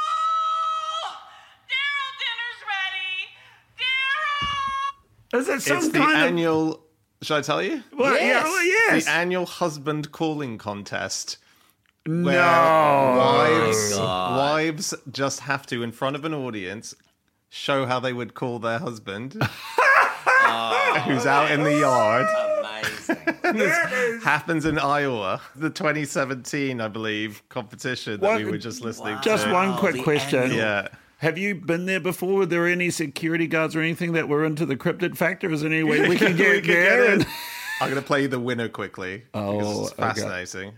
S12: Daryl, dinner's ready. Daryl!
S6: Is it some
S7: It's the
S6: kind of...
S7: annual... Should I tell you?
S6: Well, yeah, well, yes.
S7: The annual husband calling contest.
S6: No.
S7: Where wives,
S5: Oh my God.
S7: wives just have to, in front of an audience, show how they would call their husband who's out in the yard.
S5: Amazing.
S7: This happens in Iowa, the twenty seventeen, I believe, competition that
S6: What-
S7: we were just listening
S6: Just
S7: to.
S6: one quick
S5: the
S6: question.
S5: annual-
S7: Yeah.
S6: Have you been there before? Were there any security guards or anything that were into the cryptid factor? Is there any way we can get
S7: We could
S6: there?
S7: get in.
S6: and-
S7: I'm going to play you the winner quickly.
S6: Oh,
S7: because it's
S6: okay.
S7: fascinating.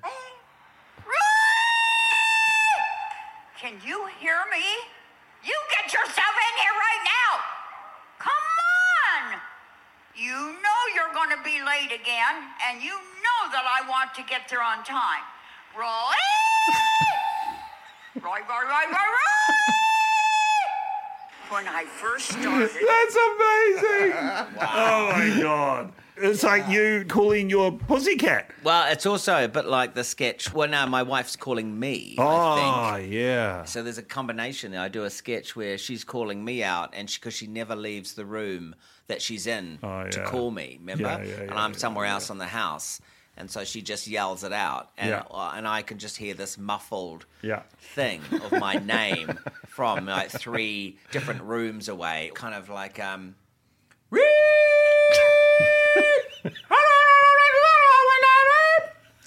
S12: Can you hear me? You get yourself in here right now. Come on. You know you're going to be late again, and you know that I want to get there on time. Roy! Roy, Roy, Roy, Roy, Roy! When I first started...
S6: That's amazing. Oh, my God. It's like you calling your pussycat.
S5: Well, it's also a bit like the sketch. Well, now my wife's calling me, I
S6: Oh,
S5: think.
S6: yeah.
S5: So there's a combination. I do a sketch where she's calling me out, and because she, she never leaves the room that she's in
S6: Oh,
S5: to
S6: yeah.
S5: call me, remember?
S6: Yeah, yeah,
S5: and
S6: yeah,
S5: I'm
S6: yeah,
S5: somewhere
S6: yeah.
S5: else in the house, and so she just yells it out, and
S6: Yeah.
S5: uh, and I can just hear this muffled
S6: Yeah.
S5: thing of my name from like three different rooms away, kind of like um.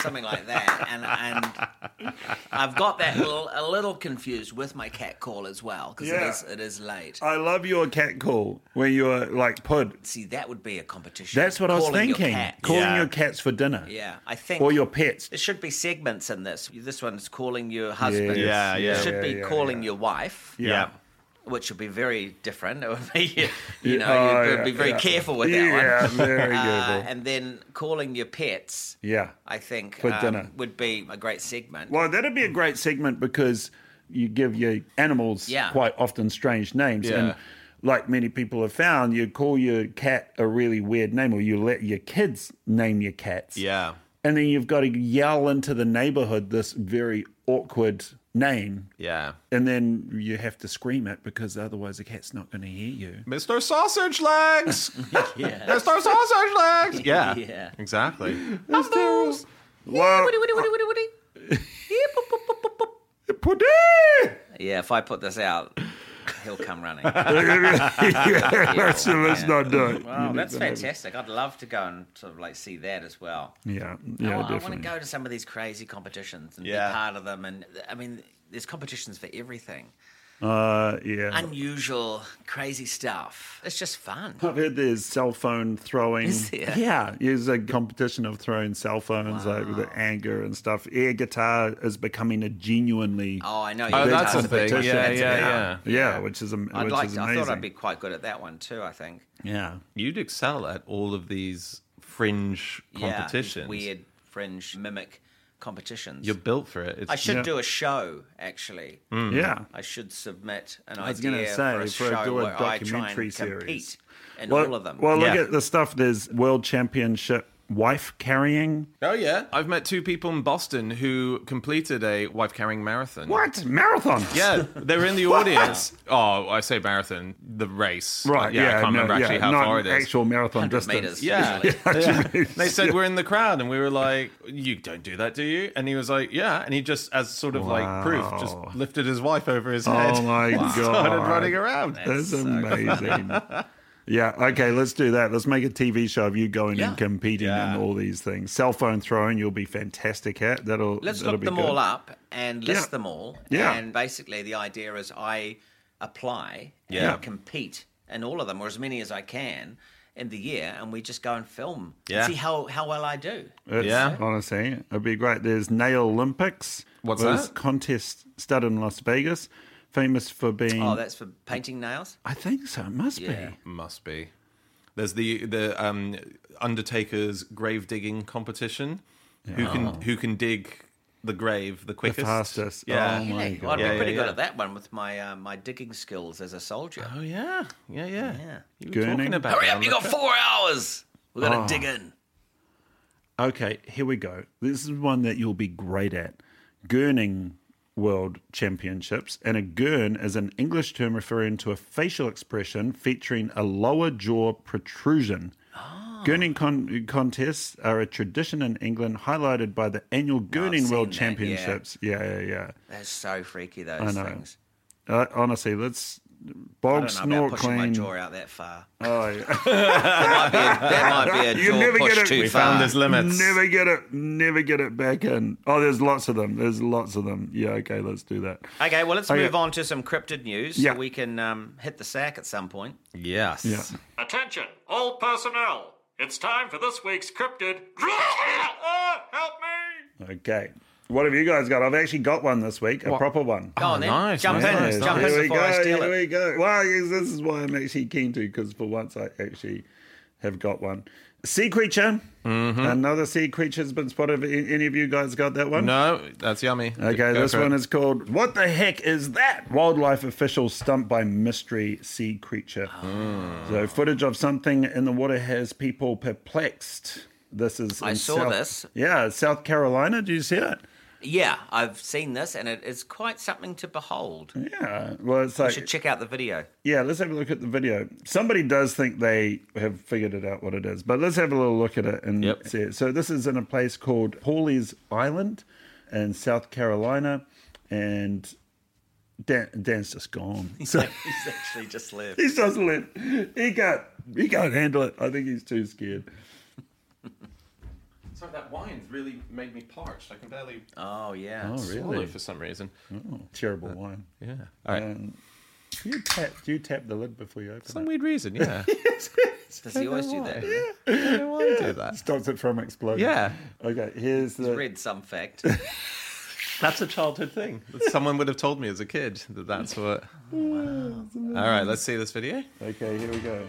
S5: something like that. And and I've got that little, a little confused with my cat call as well because
S6: Yeah.
S5: it is it is late.
S6: I love your cat call where you're like pud.
S5: See, that would be a competition.
S6: That's what I was
S5: Calling your
S6: thinking.
S5: cat.
S6: Calling
S7: Yeah.
S6: your cats for dinner.
S5: Yeah, I think.
S6: Or your pets.
S5: There should be segments in this. This one's calling your husband.
S6: Yes,
S7: Yeah, yeah.
S5: It should
S6: yeah,
S5: be
S6: yeah,
S5: calling
S6: yeah.
S5: your wife.
S6: Yeah.
S5: Which would be very different. It would be, you know,
S6: Oh,
S5: you'd
S6: yeah,
S5: be very
S6: yeah.
S5: careful with that
S6: Yeah,
S5: one.
S6: very
S5: Uh,
S6: careful.
S5: and then calling your pets,
S6: Yeah.
S5: I think,
S6: For
S5: um,
S6: dinner.
S5: would be a great segment.
S6: Well, that'd be a great segment because you give your animals
S5: Yeah.
S6: quite often strange names.
S7: Yeah.
S6: And like many people have found, you call your cat a really weird name or you let your kids name your cats.
S7: Yeah.
S6: And then you've got to yell into the neighborhood this very awkward name.
S7: Yeah.
S6: And then you have to scream it because otherwise the cat's not going to hear you.
S7: Mister Sausage Legs!
S5: Yeah.
S7: Mister Sausage Legs! Yeah.
S5: Yeah.
S7: Exactly.
S6: That's terrible. Well,
S5: Woody, woody, woody, woody, woody.
S6: pudding!
S5: Yeah, if I put this out, he'll come running.
S6: yeah, let's, let's not do it.
S5: Wow,
S6: You
S5: that's
S6: need to have-
S5: fantastic. I'd love to go and sort of like see that as well.
S6: Yeah,
S5: I,
S6: yeah,
S5: want, I
S6: definitely.
S5: want to go to some of these crazy competitions and
S7: Yeah.
S5: be part of them. And I mean, there's competitions for everything.
S6: Uh, yeah.
S5: Unusual, crazy stuff. It's just fun.
S6: I've heard there's cell phone throwing.
S5: Is there?
S6: Yeah, there's a competition of throwing cell phones
S5: Wow.
S6: over the anger and stuff. Air guitar is becoming a genuinely
S5: Oh, I know.
S7: Oh,
S5: you
S7: that's
S5: guys
S7: a
S5: are
S7: thing.
S5: big
S7: Yeah,
S5: fans of
S7: yeah,
S5: that.
S7: yeah.
S6: yeah, which is am-
S5: I'd
S6: which
S5: like.
S6: is
S5: To, I
S6: amazing.
S5: thought I'd be quite good at that one too. I think.
S6: Yeah,
S7: You'd excel at all of these fringe
S5: Yeah, these
S7: competitions.
S5: weird fringe mimic competitions.
S7: You're built for it. It's,
S5: I should
S6: Yeah.
S5: do a show actually.
S6: yeah.
S5: I should submit an
S6: I was
S5: idea
S6: gonna say,
S5: for a
S6: for a-
S5: show
S6: do a
S5: where I try
S6: documentary
S5: and
S6: series.
S5: compete in
S6: Well,
S5: all of them.
S6: well, look
S7: Yeah.
S6: at the stuff. There's world championship wife carrying.
S7: Oh, yeah. I've met two people in Boston who completed a wife carrying marathon.
S6: What marathon?
S7: Yeah, they were in the audience. Oh, I say marathon, the race.
S6: Right.
S7: Yeah,
S6: Yeah.
S7: I can't
S6: no,
S7: remember actually
S6: yeah,
S7: how
S6: not
S7: far it is.
S6: Actual marathon
S5: one hundred
S6: distance.
S5: meters.
S7: Yeah.
S5: usually.
S7: Yeah. They said we're in the crowd, and we were like, "You don't do that, do you?" And he was like, "Yeah." And he just, as sort of like proof, just
S6: Wow.
S7: lifted his wife over his head.
S6: Oh my
S7: and
S6: god!
S7: started running around.
S6: That's
S5: so
S6: amazing. Yeah, okay, let's do that. Let's make a T V show of you going
S5: Yeah.
S6: and competing
S7: Yeah.
S6: in all these things. Cell phone throwing, you'll be fantastic at. That'll
S5: Let's
S6: that'll
S5: look
S6: be
S5: them
S6: good.
S5: all up and list
S6: Yeah.
S5: them all.
S6: Yeah.
S5: And basically, the idea is I apply and
S7: Yeah.
S5: compete in all of them, or as many as I can in the year, and we just go and film
S7: Yeah.
S5: and see how, how well I do.
S6: It's,
S7: Yeah.
S6: honestly, it'd be great. There's Nail Olympics.
S7: What's
S6: was
S7: that?
S6: Contest started in Las Vegas, famous for being.
S5: Oh, that's for painting nails?
S6: I think so. It must
S5: Yeah.
S6: be.
S7: Must be. There's the the um, Undertaker's grave digging competition. Who can who can dig the grave the quickest?
S6: fastest.
S7: Yeah.
S6: Oh my
S5: Hey,
S6: god.
S5: I'd
S7: Yeah,
S5: be pretty
S7: yeah,
S5: good
S7: yeah.
S5: at that one with my uh, my digging skills as a soldier.
S7: Oh yeah, yeah, yeah.
S5: Yeah.
S7: You were
S6: Gurning?
S7: talking about
S5: Hurry
S7: it
S5: up,
S7: on
S5: you
S7: the
S5: got
S7: trip.
S5: four hours. We're going to
S6: Oh.
S5: dig in.
S6: Okay, here we go. This is one that you'll be great at. Gurning World Championships. And a gurn is an English term referring to a facial expression featuring a lower jaw protrusion. Gurning con- contests are a tradition in England highlighted by the annual Gurning
S5: seen
S6: World
S5: that, yeah.
S6: Championships. Yeah, yeah, yeah.
S5: That's so freaky, those
S6: I know.
S5: things.
S6: Uh, honestly, let's
S5: I
S6: bog,
S5: don't know about
S6: snort,
S5: pushing my
S6: clean.
S5: jaw out that far.
S6: Oh, yeah.
S5: That might be a, that might be a
S6: You
S5: jaw
S6: never
S5: push
S6: get it.
S5: too
S6: We
S5: far.
S7: found his limits.
S6: Never get it. Never get it back in. Oh, there's lots of them. There's lots of them. Yeah, okay, let's do that.
S5: Okay, well, let's
S6: Okay.
S5: move on to some cryptid news
S6: Yeah.
S5: so we can um, hit the sack at some point.
S7: Yes.
S6: Yeah.
S4: Attention, all personnel. It's time for this week's cryptid. Oh, help me!
S6: Okay. What have you guys got? I've actually got one this week, a
S7: What?
S6: proper one.
S5: Go on then.
S7: nice,
S5: Jump
S7: nice,
S5: in.
S7: nice,
S5: Jump
S7: nice.
S5: in
S6: Here we
S5: before I
S6: go.
S5: steal
S6: Here
S5: it.
S6: we go. Well, yes, this is why I'm actually keen to, because for once I actually have got one. Sea creature.
S7: Mm-hmm.
S6: Another sea creature has been spotted. A- Any of you guys got that one?
S7: No, that's yummy.
S6: Okay,
S7: Go
S6: this
S7: for it.
S6: one is called What the Heck Is That? Wildlife officials stumped by mystery sea creature.
S5: Ah.
S6: So, footage of something in the water has people perplexed. This is.
S5: I
S6: in
S5: saw
S6: South-
S5: this.
S6: Yeah, South Carolina. Do you see it?
S5: Yeah, I've seen this, and it is quite something to behold.
S6: Yeah. Well, it's
S5: You
S6: like.
S5: should check out the video.
S6: Yeah, let's have a look at the video. Somebody does think they have figured it out what it is, but let's have a little look at it and
S7: Yep.
S6: see it. So this is in a place called Pawleys Island in South Carolina, and Dan, Dan's just gone. So
S5: He's actually just left.
S6: he's just left. He can't. He can't handle it. I think he's too scared.
S7: Sorry, that wine's really made me parched. I can barely
S5: Oh, yeah.
S6: Oh,
S7: swallow
S6: really?
S7: for some reason.
S6: Oh, terrible wine.
S7: Yeah. All right.
S6: Um, do you tap? Do you tap the lid before you open
S7: Some
S6: it?
S7: weird reason, yeah.
S5: Does he always do that?
S7: I don't know why I do that.
S6: Stops it from exploding.
S7: Yeah.
S6: Okay. Here's
S5: He's
S6: the.
S5: read some fact.
S7: That's a childhood thing. Someone would have told me as a kid that that's what. Wow. All right, let's see this video.
S6: Okay, here we go.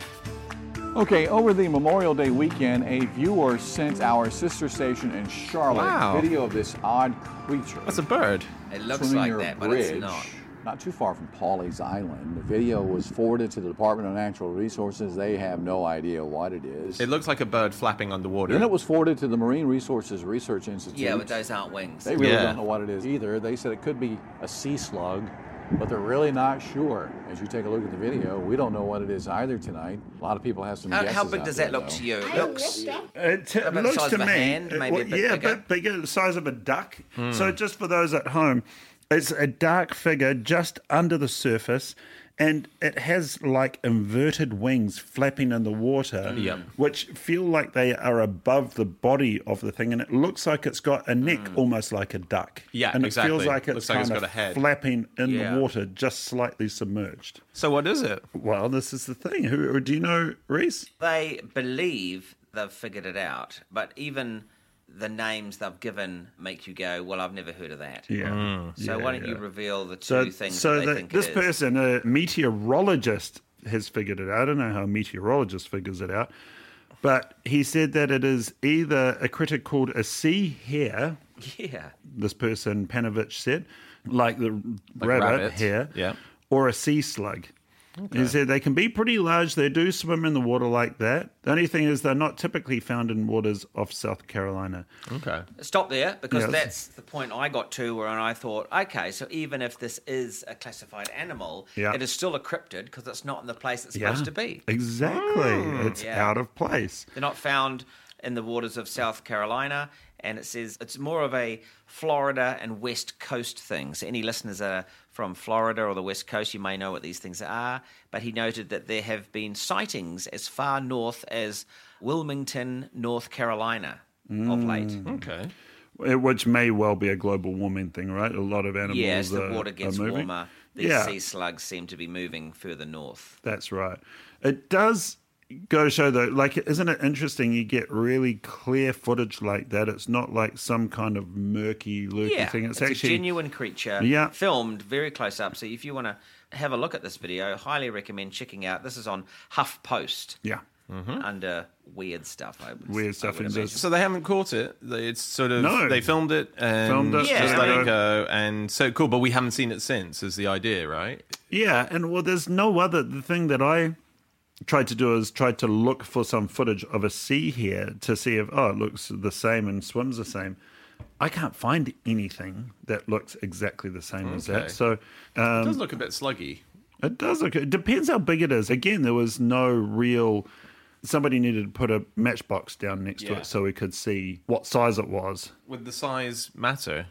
S13: Okay, over the Memorial Day weekend, a viewer sent our sister station in Charlotte
S7: Wow.
S13: video of this odd creature.
S7: That's a bird.
S5: It looks
S13: swimming
S5: like
S13: near a
S5: that, but
S13: bridge,
S5: it's not.
S13: Not too far from Pawleys Island. The video was forwarded to the Department of Natural Resources. They have no idea what it is.
S7: It looks like a bird flapping underwater.
S13: Then it was forwarded to the Marine Resources Research Institute.
S5: Yeah, but those aren't wings.
S13: They really
S7: Yeah.
S13: don't know what it is either. They said it could be a sea slug, but they're really not sure. As you take a look at the video, we don't know what it is either tonight. A lot of people have some
S5: How,
S13: guesses
S5: how big
S13: out
S5: does
S13: there,
S5: that look
S13: though.
S5: to you? It looks.
S6: It t-
S5: About the
S6: looks
S5: size
S6: to
S5: of a
S6: me,
S5: hand,
S6: it-
S5: maybe a
S6: well,
S5: bit
S6: yeah,
S5: bigger?
S6: a bit bigger, the size of a duck.
S5: Hmm.
S6: So just for those at home, it's a dark figure just under the surface, and it has like inverted wings flapping in the water,
S7: Yep.
S6: which feel like they are above the body of the thing, and it looks like it's got a neck almost like a duck.
S7: Yeah,
S6: and
S7: exactly.
S6: it feels like it's
S7: Looks like it's
S6: kind
S7: got
S6: of
S7: a head.
S6: flapping in
S5: Yeah.
S6: the water, just slightly submerged.
S7: So what is it?
S6: Well, this is the thing. Who do you know, Reese?
S5: They believe they've figured it out, but even the names they've given make you go, well, I've never heard of that.
S6: Yeah.
S5: So
S6: Yeah,
S5: why don't you
S6: yeah.
S5: reveal the two
S6: So,
S5: things
S6: so
S5: that they
S6: the-
S5: think
S6: this
S5: it is?
S6: person, a meteorologist, has figured it out. I don't know how a meteorologist figures it out, but he said that it is either a critter called a sea hare.
S5: Yeah.
S6: This person, Panovich, said, like the
S7: Like
S6: rabbit
S7: rabbits,
S6: hare,
S7: yeah.
S6: or a sea slug. He said they can be pretty large. They do swim in the water like that. The only thing is they're not typically found in waters off South Carolina.
S7: Okay.
S5: Stop there, because
S6: Yes.
S5: that's the point I got to where I thought, okay, so even if this is a classified animal,
S6: Yeah.
S5: it is still a cryptid because it's not in the place it's
S6: Yeah,
S5: supposed to be.
S6: exactly. It's
S5: Yeah.
S6: out of place.
S5: They're not found in the waters of South Carolina, and it says it's more of a Florida and West Coast thing. So any listeners that are from Florida or the West Coast, you may know what these things are. But he noted that there have been sightings as far north as Wilmington, North Carolina of late.
S7: Okay.
S6: Uh, Which may well be a global warming thing, right? A lot of animals.
S5: Yeah, as the
S6: are-
S5: water
S6: are
S5: gets
S6: moving.
S5: warmer, these
S6: Yeah.
S5: sea slugs seem to be moving further north.
S6: That's right. It does go to show, though, like, isn't it interesting? You get really clear footage like that. It's not like some kind of murky, lurky
S5: Yeah,
S6: thing.
S5: it's,
S6: It's,
S5: a
S6: actually
S5: genuine creature,
S6: Yeah.
S5: filmed very close up. So if you want to have a look at this video, highly recommend checking out. This is on HuffPost.
S6: Yeah.
S5: Under weird stuff. I would,
S6: Weird
S5: I
S6: stuff
S5: would
S6: in
S5: imagine.
S6: this.
S7: So they haven't caught it. They- It's sort of
S6: No.
S7: they filmed it and
S6: Filmed it,
S5: Yeah.
S7: just
S5: just
S7: let
S5: let
S7: it
S5: it
S7: go, and so cool. But we haven't seen it since. Is the idea, right?
S6: Yeah, and well, there's no other. The thing that I tried to do is tried to look for some footage of a sea here to see if, oh, it looks the same and swims the same. I can't find anything that looks exactly the same as
S7: Okay.
S6: that. So
S7: It
S6: um,
S7: does look a bit sluggy.
S6: it does look. It depends how big it is. Again, there was no real. Somebody needed to put a matchbox down next to
S7: Yeah.
S6: it so we could see what size it was.
S7: Would the size matter?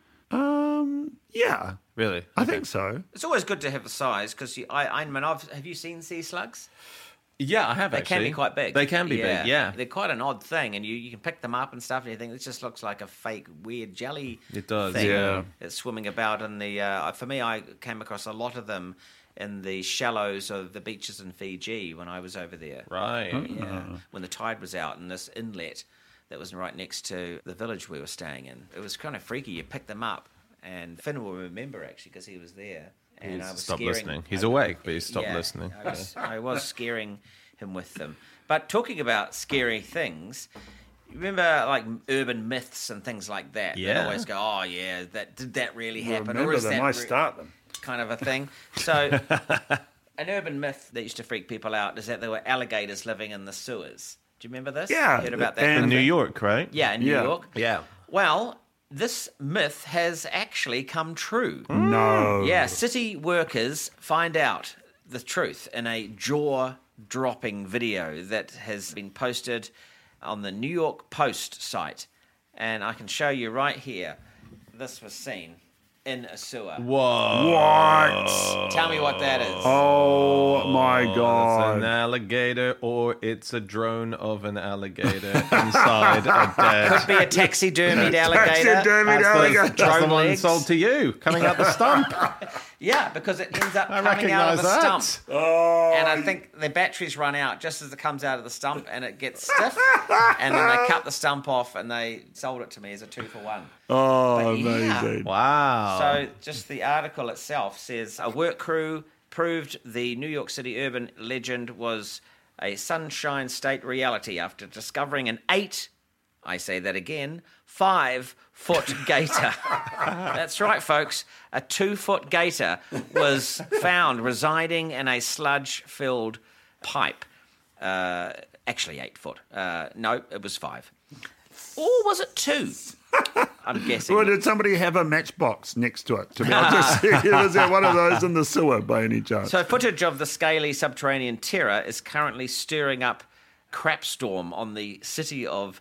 S6: Um, yeah,
S7: Really?
S6: I think so.
S5: It's always good to have a size because I, I mean, I've, have you seen sea slugs?
S7: Yeah, I have
S5: They
S7: actually.
S5: can be quite big.
S7: They can be big, yeah.
S5: They're quite an odd thing, and you, you can pick them up and stuff, and you think this just looks like a fake, weird jelly
S7: It does,
S5: thing
S7: yeah.
S5: that's swimming about in the... Uh, for me, I came across a lot of them in the shallows of the beaches in Fiji when I was over there.
S7: Right.
S5: Yeah, when the tide was out in this inlet that was right next to the village we were staying in. It was kind of freaky. You pick them up, and Finn will remember, actually, because he was there. And
S7: He's
S5: I was
S7: stopped
S5: scaring,
S7: listening. He's
S5: I-
S7: awake, but he's stopped
S5: yeah,
S7: listening.
S5: I was, I was scaring him with them. But talking about scary things, remember like urban myths and things like that?
S7: Yeah.
S5: That always go, oh yeah, that did that really happen?
S6: Remember
S5: or is
S6: them,
S5: that
S6: I
S5: re-"
S6: start them.
S5: kind of a thing. So an urban myth that used to freak people out is that there were alligators living in the sewers. Do you remember this?
S6: Yeah,
S5: You heard about that?
S6: and-
S5: kind
S7: In
S5: of
S7: New
S5: thing?
S7: York, right?
S5: Yeah, in New
S6: Yeah.
S5: York.
S7: Yeah.
S5: Well, this myth has actually come true.
S6: No.
S5: Yeah, city workers find out the truth in a jaw-dropping video that has been posted on the New York Post site. And I can show you right here. This was seen. in a sewer.
S7: Whoa.
S6: What?
S5: Tell me what that is.
S6: Oh, my
S7: It's
S6: God.
S7: an alligator, or it's a drone of an alligator inside a dead.
S5: Could be a taxidermied alligator.
S6: Taxidermied
S7: That's
S6: alligator.
S7: the, that's the
S5: Drone
S7: one
S5: legs.
S7: sold to you, coming out the stump.
S5: Yeah, because it ends up
S7: I
S5: coming out of
S7: recognise
S5: the
S7: that.
S5: stump.
S6: Oh,
S5: And I think the batteries run out just as it comes out of the stump and it gets stiff. And then they cut the stump off and they sold it to me as a two for one.
S6: oh
S5: But yeah.
S6: amazing.
S7: Wow.
S5: So just the article itself says a work crew proved the New York City urban legend was a Sunshine State reality after discovering an eight, I say that again, five-foot gator. That's right, folks. A two-foot gator was found residing in a sludge-filled pipe. Uh, actually, eight foot. Uh, no, it was five. Or was it two? I'm guessing.
S6: Well, did somebody have a matchbox next to it to be able to see? Was there one of those in the sewer by any chance?
S5: So footage of the scaly subterranean terror is currently stirring up crapstorm on the City of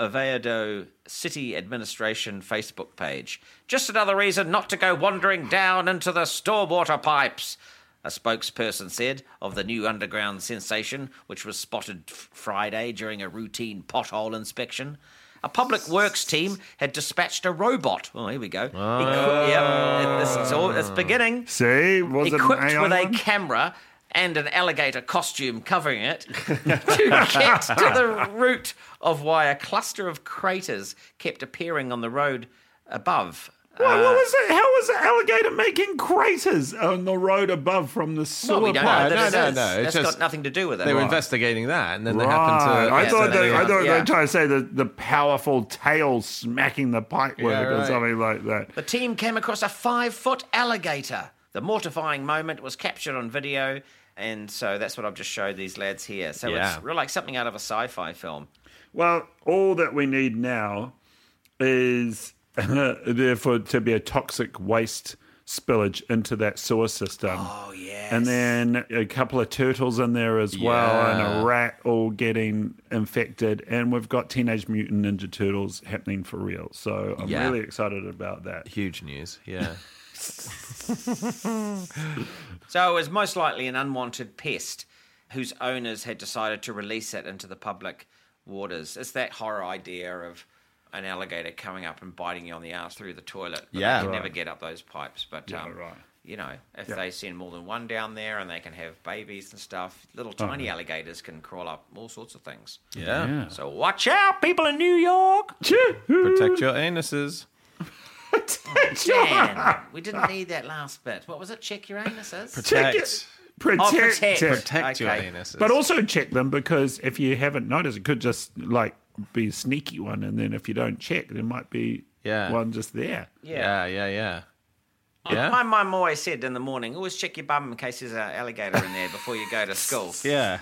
S5: Oviedo City Administration Facebook page. Just another reason not to go wandering down into the stormwater pipes, a spokesperson said of the new underground sensation, which was spotted f- Friday during a routine pothole inspection. A public works team had dispatched a robot. Oh, here we go. Equi- yep, this is all, it's beginning.
S6: See, was it an
S5: Equipped
S6: A I
S5: with a
S6: one?
S5: camera and an alligator costume covering it to get to the root of why a cluster of craters kept appearing on the road above.
S6: What,
S5: Uh,
S6: what was it? How was the alligator making craters on the road above from the sewer
S5: well, we don't know
S6: pipe?
S5: that
S7: no,
S5: it
S7: no,
S5: is.
S7: no, it's
S5: That's
S7: just-
S5: got nothing to do with it.
S7: They were
S6: Right.
S7: investigating that, and then they
S6: Right.
S7: happened to.
S6: I
S5: Yeah,
S6: thought
S5: so
S6: they,
S5: they-
S6: I thought they
S5: yeah.
S6: were trying to say the, the powerful tail smacking the pipework
S7: Yeah,
S6: or
S7: right.
S6: something like that.
S5: The team came across a five-foot alligator. The mortifying moment was captured on video, and so that's what I've just showed these lads here. So
S7: Yeah.
S5: it's real like something out of a sci-fi film.
S6: Well, all that we need now is therefore to be a toxic waste spillage into that sewer system.
S5: Oh, yes.
S6: And then a couple of turtles in there as well, and
S7: Yeah.
S6: a rat all getting infected. And we've got Teenage Mutant Ninja Turtles happening for real. So I'm
S7: Yeah.
S6: really excited about that.
S7: Huge news, yeah.
S5: So it was most likely an unwanted pest whose owners had decided to release it into the public waters. It's that horror idea of an alligator coming up and biting you on the ass through the toilet. But
S7: Yeah.
S5: they can
S7: Right.
S5: never get up those pipes. But,
S6: Yeah,
S5: um,
S6: right.
S5: you know, if
S6: Yeah.
S5: they send more than one down there and they can have babies and stuff, little tiny alligators can crawl up all sorts of things.
S7: Yeah.
S6: Yeah.
S5: So watch out, people in New York.
S7: Protect your anuses.
S5: Dan, we didn't need that last bit. What was it? Check your anuses?
S6: Check
S7: Protect.
S6: it. Protect,
S5: Oh, protect.
S6: it.
S7: Protect your
S5: Okay.
S7: anuses.
S6: But also check them, because if you haven't noticed, it could just like be a sneaky one, and then if you don't check, there might be
S7: Yeah.
S6: one just there.
S7: yeah, yeah, yeah.
S5: My
S7: Yeah.
S5: mum always said in the morning, always check your bum in case there's an alligator in there before you go to school.
S7: Yeah.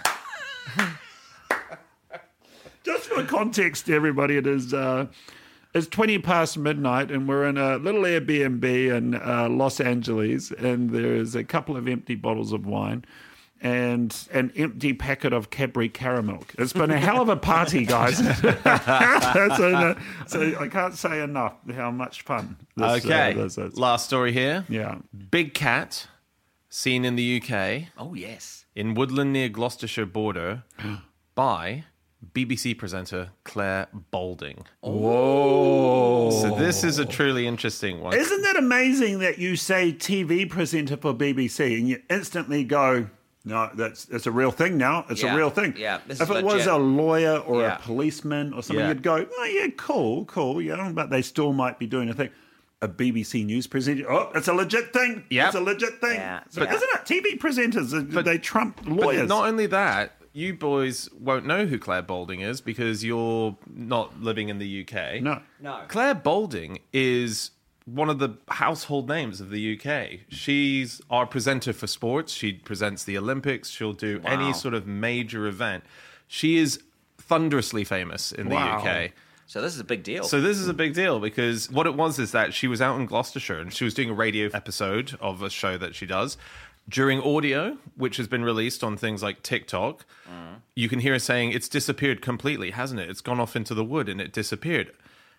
S6: Just for context, everybody, it is uh, it's twenty past midnight, and we're in a little Airbnb in uh, Los Angeles, and there is a couple of empty bottles of wine and an empty packet of Cadbury caramel. It's been a hell of a party, guys. so, uh, so I can't say enough how much fun this,
S7: Okay.
S6: uh, this is.
S7: Last story here.
S6: Yeah.
S7: Big cat seen in the U K
S5: Oh, yes.
S7: in Woodland near Gloucestershire border by B B C presenter Claire Balding.
S6: Whoa.
S7: So this is a truly interesting one.
S6: Isn't that amazing that you say T V presenter for B B C and you instantly go, no, that's it's a real thing now. It's
S5: Yeah,
S6: a real thing.
S5: yeah, this
S6: if
S5: is
S6: it was
S5: legit.
S6: a lawyer or
S5: Yeah.
S6: a policeman or something,
S7: Yeah.
S6: you'd go, oh, yeah, cool, cool, yeah, but they still might be doing a thing. A B B C news presenter, oh, it's a legit thing.
S7: Yep.
S6: It's a legit thing.
S5: Yeah,
S6: So
S5: yeah.
S6: isn't it? T V presenters, uh,
S7: But-
S6: they trump
S7: But
S6: lawyers.
S7: not only that, you boys won't know who Claire Balding is because you're not living in the U K.
S6: no.
S5: No.
S7: Claire Balding is one of the household names of the U K. She's our presenter for sports. She presents the Olympics. She'll do
S5: Wow.
S7: any sort of major event. She is thunderously famous in the
S6: Wow.
S7: U K.
S5: So this is a big deal.
S7: So this is a big deal because what it was is that she was out in Gloucestershire and she was doing a radio episode of a show that she does. During audio, which has been released on things like TikTok, you can hear her saying, it's disappeared completely, hasn't it? It's gone off into the wood and it disappeared.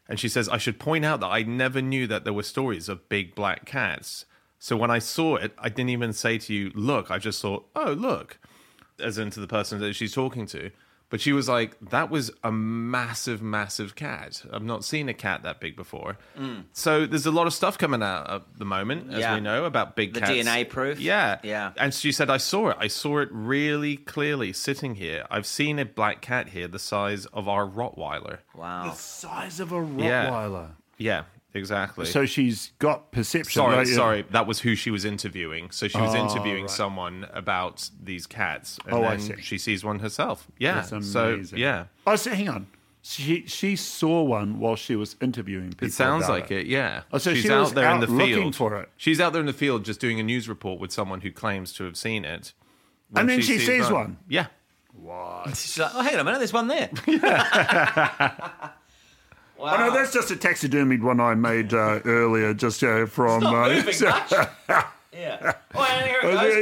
S7: And she says, I should point out that I never knew that there were stories of big black cats. So when I saw it, I didn't even say to you, look, I just thought, oh, look, as into the person that she's talking to. But she was like, that was a massive, massive cat. I've not seen a cat that big before. Mm. So there's a lot of stuff coming out at the moment, as
S5: yeah.
S7: we know, about big
S5: the
S7: cats.
S5: D N A proof.
S7: Yeah.
S5: Yeah.
S7: And she said, I saw it. I saw it really clearly sitting here. I've seen a black cat here the size of our Rottweiler.
S5: Wow.
S6: The size of a Rottweiler.
S7: Yeah. Yeah. Exactly.
S6: So she's got perception.
S7: Sorry,
S6: right?
S7: sorry. That was who she was interviewing. So she was
S6: Oh,
S7: interviewing
S6: right.
S7: someone about these cats. And
S6: Oh, I
S7: then
S6: see.
S7: she sees one herself. Yeah.
S6: That's
S7: So,
S6: amazing.
S7: yeah.
S6: Oh, so hang on. She she saw one while she was interviewing people.
S7: It sounds
S6: about
S7: like it, yeah.
S6: Oh, so
S7: She's
S6: she
S7: out
S6: was
S7: there
S6: out
S7: in the
S6: looking
S7: field.
S6: for it.
S7: She's out there in the field just doing a news report with someone who claims to have seen it. When
S6: And then she sees one?
S7: Yeah.
S6: What?
S5: She's like, oh, hang on a minute, there's one there.
S6: Wow. Oh, no, that's just a taxidermied one I made uh, earlier, just uh, from...
S5: It's not
S6: uh,
S5: moving much. Yeah. Oh, and here it
S6: Oh,
S5: goes.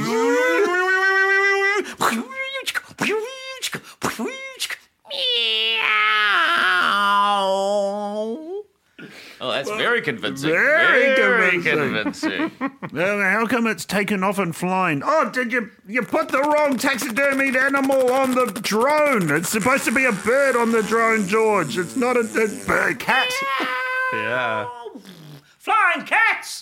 S5: Oh, that's very convincing.
S6: Very,
S5: Very
S6: convincing.
S5: convincing.
S6: Well, how come it's taken off and flying? Oh, did you you put the wrong taxidermied animal on the drone? It's supposed to be a bird on the drone, George. It's not a, a bird, cat.
S7: Yeah.
S14: Flying cats!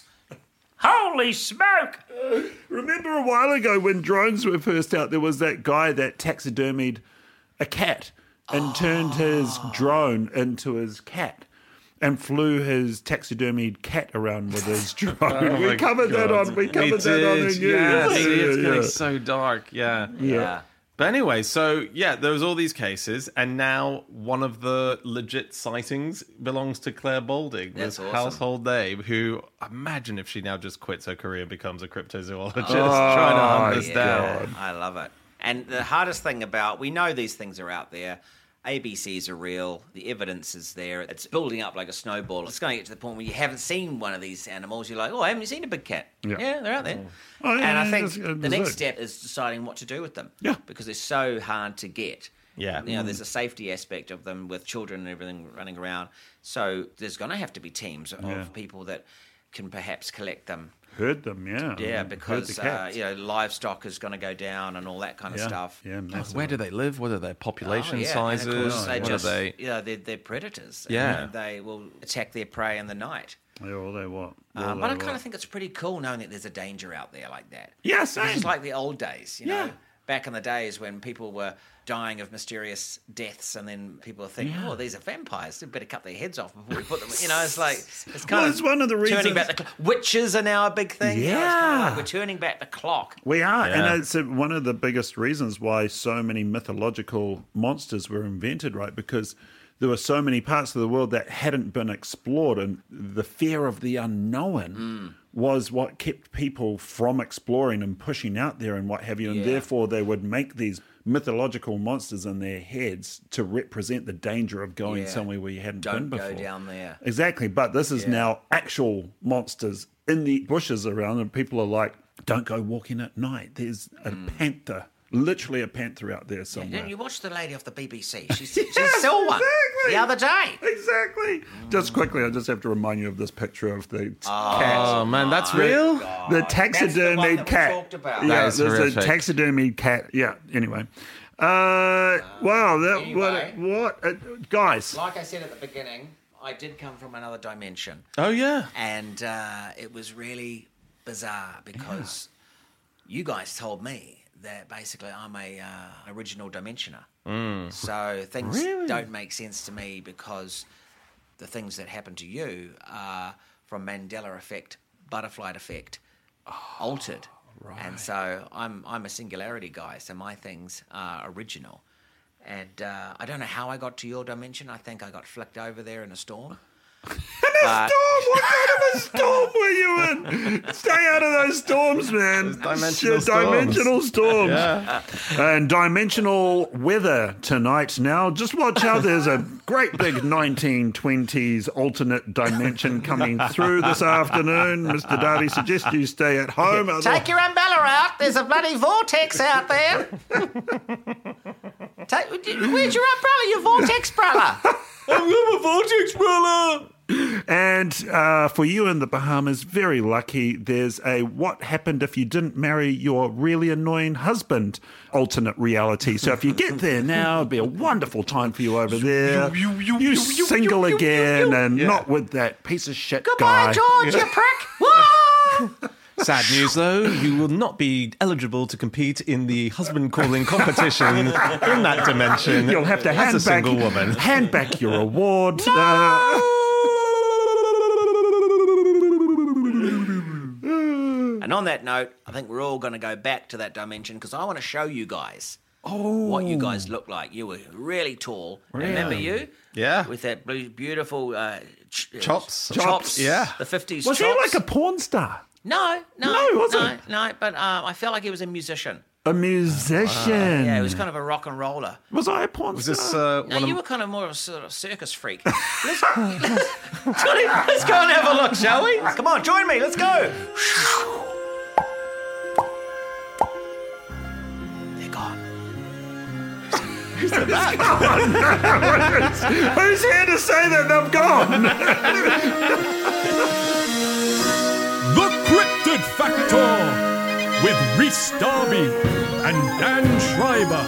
S14: Holy smoke!
S6: Remember a while ago when drones were first out, there was that guy that taxidermied a cat and
S5: Oh.
S6: turned his drone into his cat. And flew his taxidermied cat around with his drone.
S7: Oh
S6: we
S7: my
S6: could that
S7: God.
S6: on. We
S7: We
S6: covered that on the
S7: did,
S6: news.
S7: yeah.
S6: Yeah,
S7: See, it's
S6: yeah,
S7: getting
S6: yeah.
S7: so dark. Yeah.
S6: Yeah.
S7: But anyway, so yeah, there was all these cases, and now one of the legit sightings belongs to Claire Balding,
S5: That's
S7: this
S5: awesome.
S7: household name, who, imagine if she now just quits her career and becomes a cryptozoologist,
S6: Oh,
S7: trying to hunt this
S5: yeah,
S7: down.
S5: I love it. And the hardest thing about, we know these things are out there. A B Cs are real. The evidence is there. It's building up like a snowball. It's going to get to the point where you haven't seen one of these animals. You're like, oh, haven't you seen a big cat?
S6: Yeah.
S5: Yeah, they're out there.
S6: Oh, yeah,
S5: and I
S6: yeah,
S5: think
S6: that's- uh,
S5: the next
S6: that's it.
S5: step is deciding what to do with them.
S6: Yeah.
S5: Because they're so hard to get.
S7: Yeah.
S5: You know, there's a safety aspect of them with children and everything running around. So there's going to have to be teams of
S6: Yeah.
S5: people that can perhaps collect them.
S6: Heard them, yeah.
S5: Yeah,
S6: Heard
S5: because
S6: the
S5: uh,
S6: cats.
S5: you know livestock is going to go down and all that kind of
S6: yeah.
S5: stuff.
S6: Yeah, massive.
S7: Where do they live? What are their population
S5: Oh, yeah.
S7: sizes?
S5: And of course, they
S7: what
S5: just,
S7: are they?
S5: You know, they're, they're predators.
S7: Yeah.
S5: And they will attack their prey in the night.
S6: Yeah, all they what?
S5: Um,
S6: All
S5: but I
S6: they
S5: kind of
S6: what?
S5: think it's pretty cool knowing that there's a danger out there like that.
S6: Yeah,
S5: It's
S6: same.
S5: just like the old days, you know.
S6: Yeah.
S5: Back in the days when people were dying of mysterious deaths, and then people are thinking,
S6: Yeah.
S5: "Oh, these are vampires. We better cut their heads off before we put them." You know, it's like it's kind
S6: Well,
S5: of
S6: it's one of the
S5: turning
S6: reasons-
S5: back the clock. Witches are now a big thing. You know, it's kinda
S6: Yeah.
S5: like we're turning back the clock.
S6: We are,
S7: Yeah.
S6: and it's uh, one of the biggest reasons why so many mythological monsters were invented, right? Because there were so many parts of the world that hadn't been explored, and the fear of the unknown
S5: Mm.
S6: was what kept people from exploring and pushing out there and what have you. And
S5: Yeah.
S6: therefore, they would make these mythological monsters in their heads to represent the danger of going
S5: Yeah.
S6: somewhere where you hadn't
S5: Don't
S6: been
S5: go
S6: before.
S5: down there.
S6: Exactly, but this is
S5: Yeah.
S6: now actual monsters in the bushes around, and people are like, "Don't go walking at night. There's a panther, literally a panther out there
S5: Yeah,
S6: somewhere."
S5: didn't you watch the lady off the B B C? She, she saw one
S6: exactly.
S5: the other day.
S6: Exactly. Just quickly, I just have to remind you of this picture of the
S5: Oh,
S6: cat.
S7: Oh man, that's real.
S6: The taxidermied
S5: that we
S6: cat.
S5: talked about.
S6: Yeah,
S7: That is
S6: there's
S7: horrific.
S6: a taxidermied cat. Yeah. Anyway, uh, wow. That
S5: anyway.
S6: what? What? Uh, guys.
S5: Like I said at the beginning, I did come from another dimension.
S7: Oh yeah.
S5: And uh, it was really bizarre because you guys told me that basically I'm a uh, original dimensioner.
S7: Mm.
S5: So things
S6: Really?
S5: don't make sense to me because the things that happen to you are from Mandela effect, butterfly effect, altered. And so I'm I'm a singularity guy. So my things are original. And uh, I don't know how I got to your dimension. I think I got flicked over there in a storm. But-
S6: Storm? What kind of a storm were you in? Stay out of those storms, man.
S7: dimensional
S6: Shit,
S7: storms.
S6: Dimensional storms.
S7: Yeah.
S6: And dimensional weather tonight. Now, just watch out. There's a great big nineteen twenties alternate dimension coming through this afternoon. Mister Darby suggests you stay at home.
S5: Take your umbrella out. There's a bloody vortex out there. Take, where's your umbrella? Your vortex umbrella?
S10: I've got a vortex umbrella.
S6: And uh, for you in the Bahamas, very lucky, there's a what happened if you didn't marry your really annoying husband alternate reality. So if you get there now, it'll be a wonderful time for you over there.
S10: You, you, you,
S6: You
S10: you,
S6: single
S10: you, you,
S6: again
S10: you.
S6: and
S10: Yeah.
S6: not with that piece of shit
S5: Goodbye,
S6: guy.
S5: George, you prick. Whoa!
S7: Sad news, though, you will not be eligible to compete in the husband calling competition in that dimension.
S6: You'll have to
S7: as
S6: hand
S7: a
S6: back,
S7: single woman.
S6: hand back your award. Uh,
S5: And on that note, I think we're all going to go back to that dimension because I want to show you guys what you guys look like. You were really tall. Remember you?
S7: Yeah.
S5: With that blue, beautiful uh, ch-
S7: Chops.
S5: chops.
S7: Chops, yeah.
S5: The fifties
S6: was
S5: chops.
S6: he like a porn star?
S5: No, no,
S6: No, was
S5: no,
S6: it?
S5: no. But um, I felt like he was a musician.
S6: A musician.
S5: Yeah, he was kind of a rock and roller.
S6: Was I a porn
S7: Was
S6: star?
S7: this uh,
S5: No,
S7: one
S5: you
S7: of
S5: were kind of more of a sort of circus freak. Let's, let's, Johnny, let's go and have a look, shall we? Come on, join me. Let's go. They're gone.
S6: Who's here to say that they've gone?
S15: The Cryptid Factor with Rhys Darby and Dan Schreiber.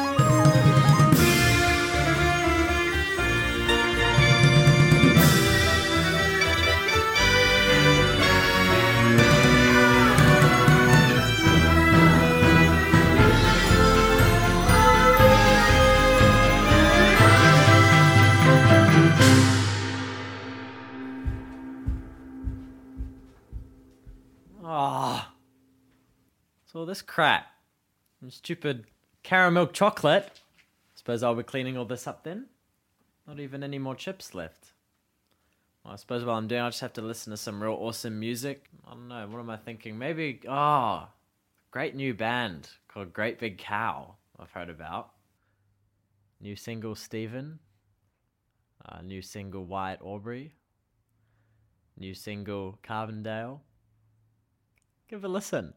S8: Ah. So this crap. And stupid caramel chocolate. Suppose I'll be cleaning all this up then? Not even any more chips left. Well, I suppose while I'm doing, I'll just have to listen to some real awesome music. I don't know, what am I thinking? Maybe, oh, great new band called Great Big Cow I've heard about. New single Steven. Uh, new single Wyatt Aubrey. New single Carbondale. Give it a listen.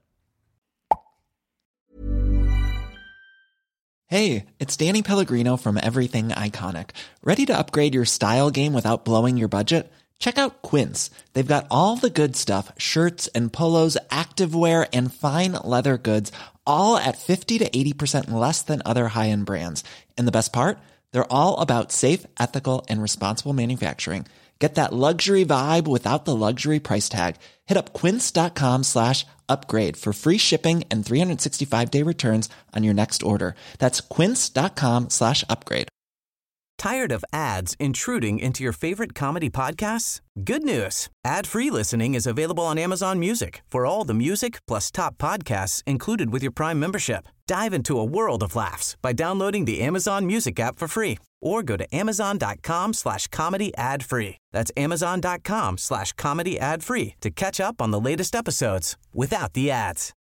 S16: Hey, it's Danny Pellegrino from Everything Iconic. Ready to upgrade your style game without blowing your budget? Check out Quince. They've got all the good stuff, shirts and polos, activewear, and fine leather goods, all at fifty to eighty percent less than other high-end brands. And the best part? They're all about safe, ethical, and responsible manufacturing. Get that luxury vibe without the luxury price tag. Hit up quince.com slash upgrade for free shipping and three sixty-five day returns on your next order. That's quince.com slash upgrade.
S17: Tired of ads intruding into your favorite comedy podcasts? Good news. Ad-free listening is available on Amazon Music for all the music plus top podcasts included with your Prime membership. Dive into a world of laughs by downloading the Amazon Music app for free or go to amazon.com slash comedy ad free. That's amazon.com slash comedy ad free to catch up on the latest episodes without the ads.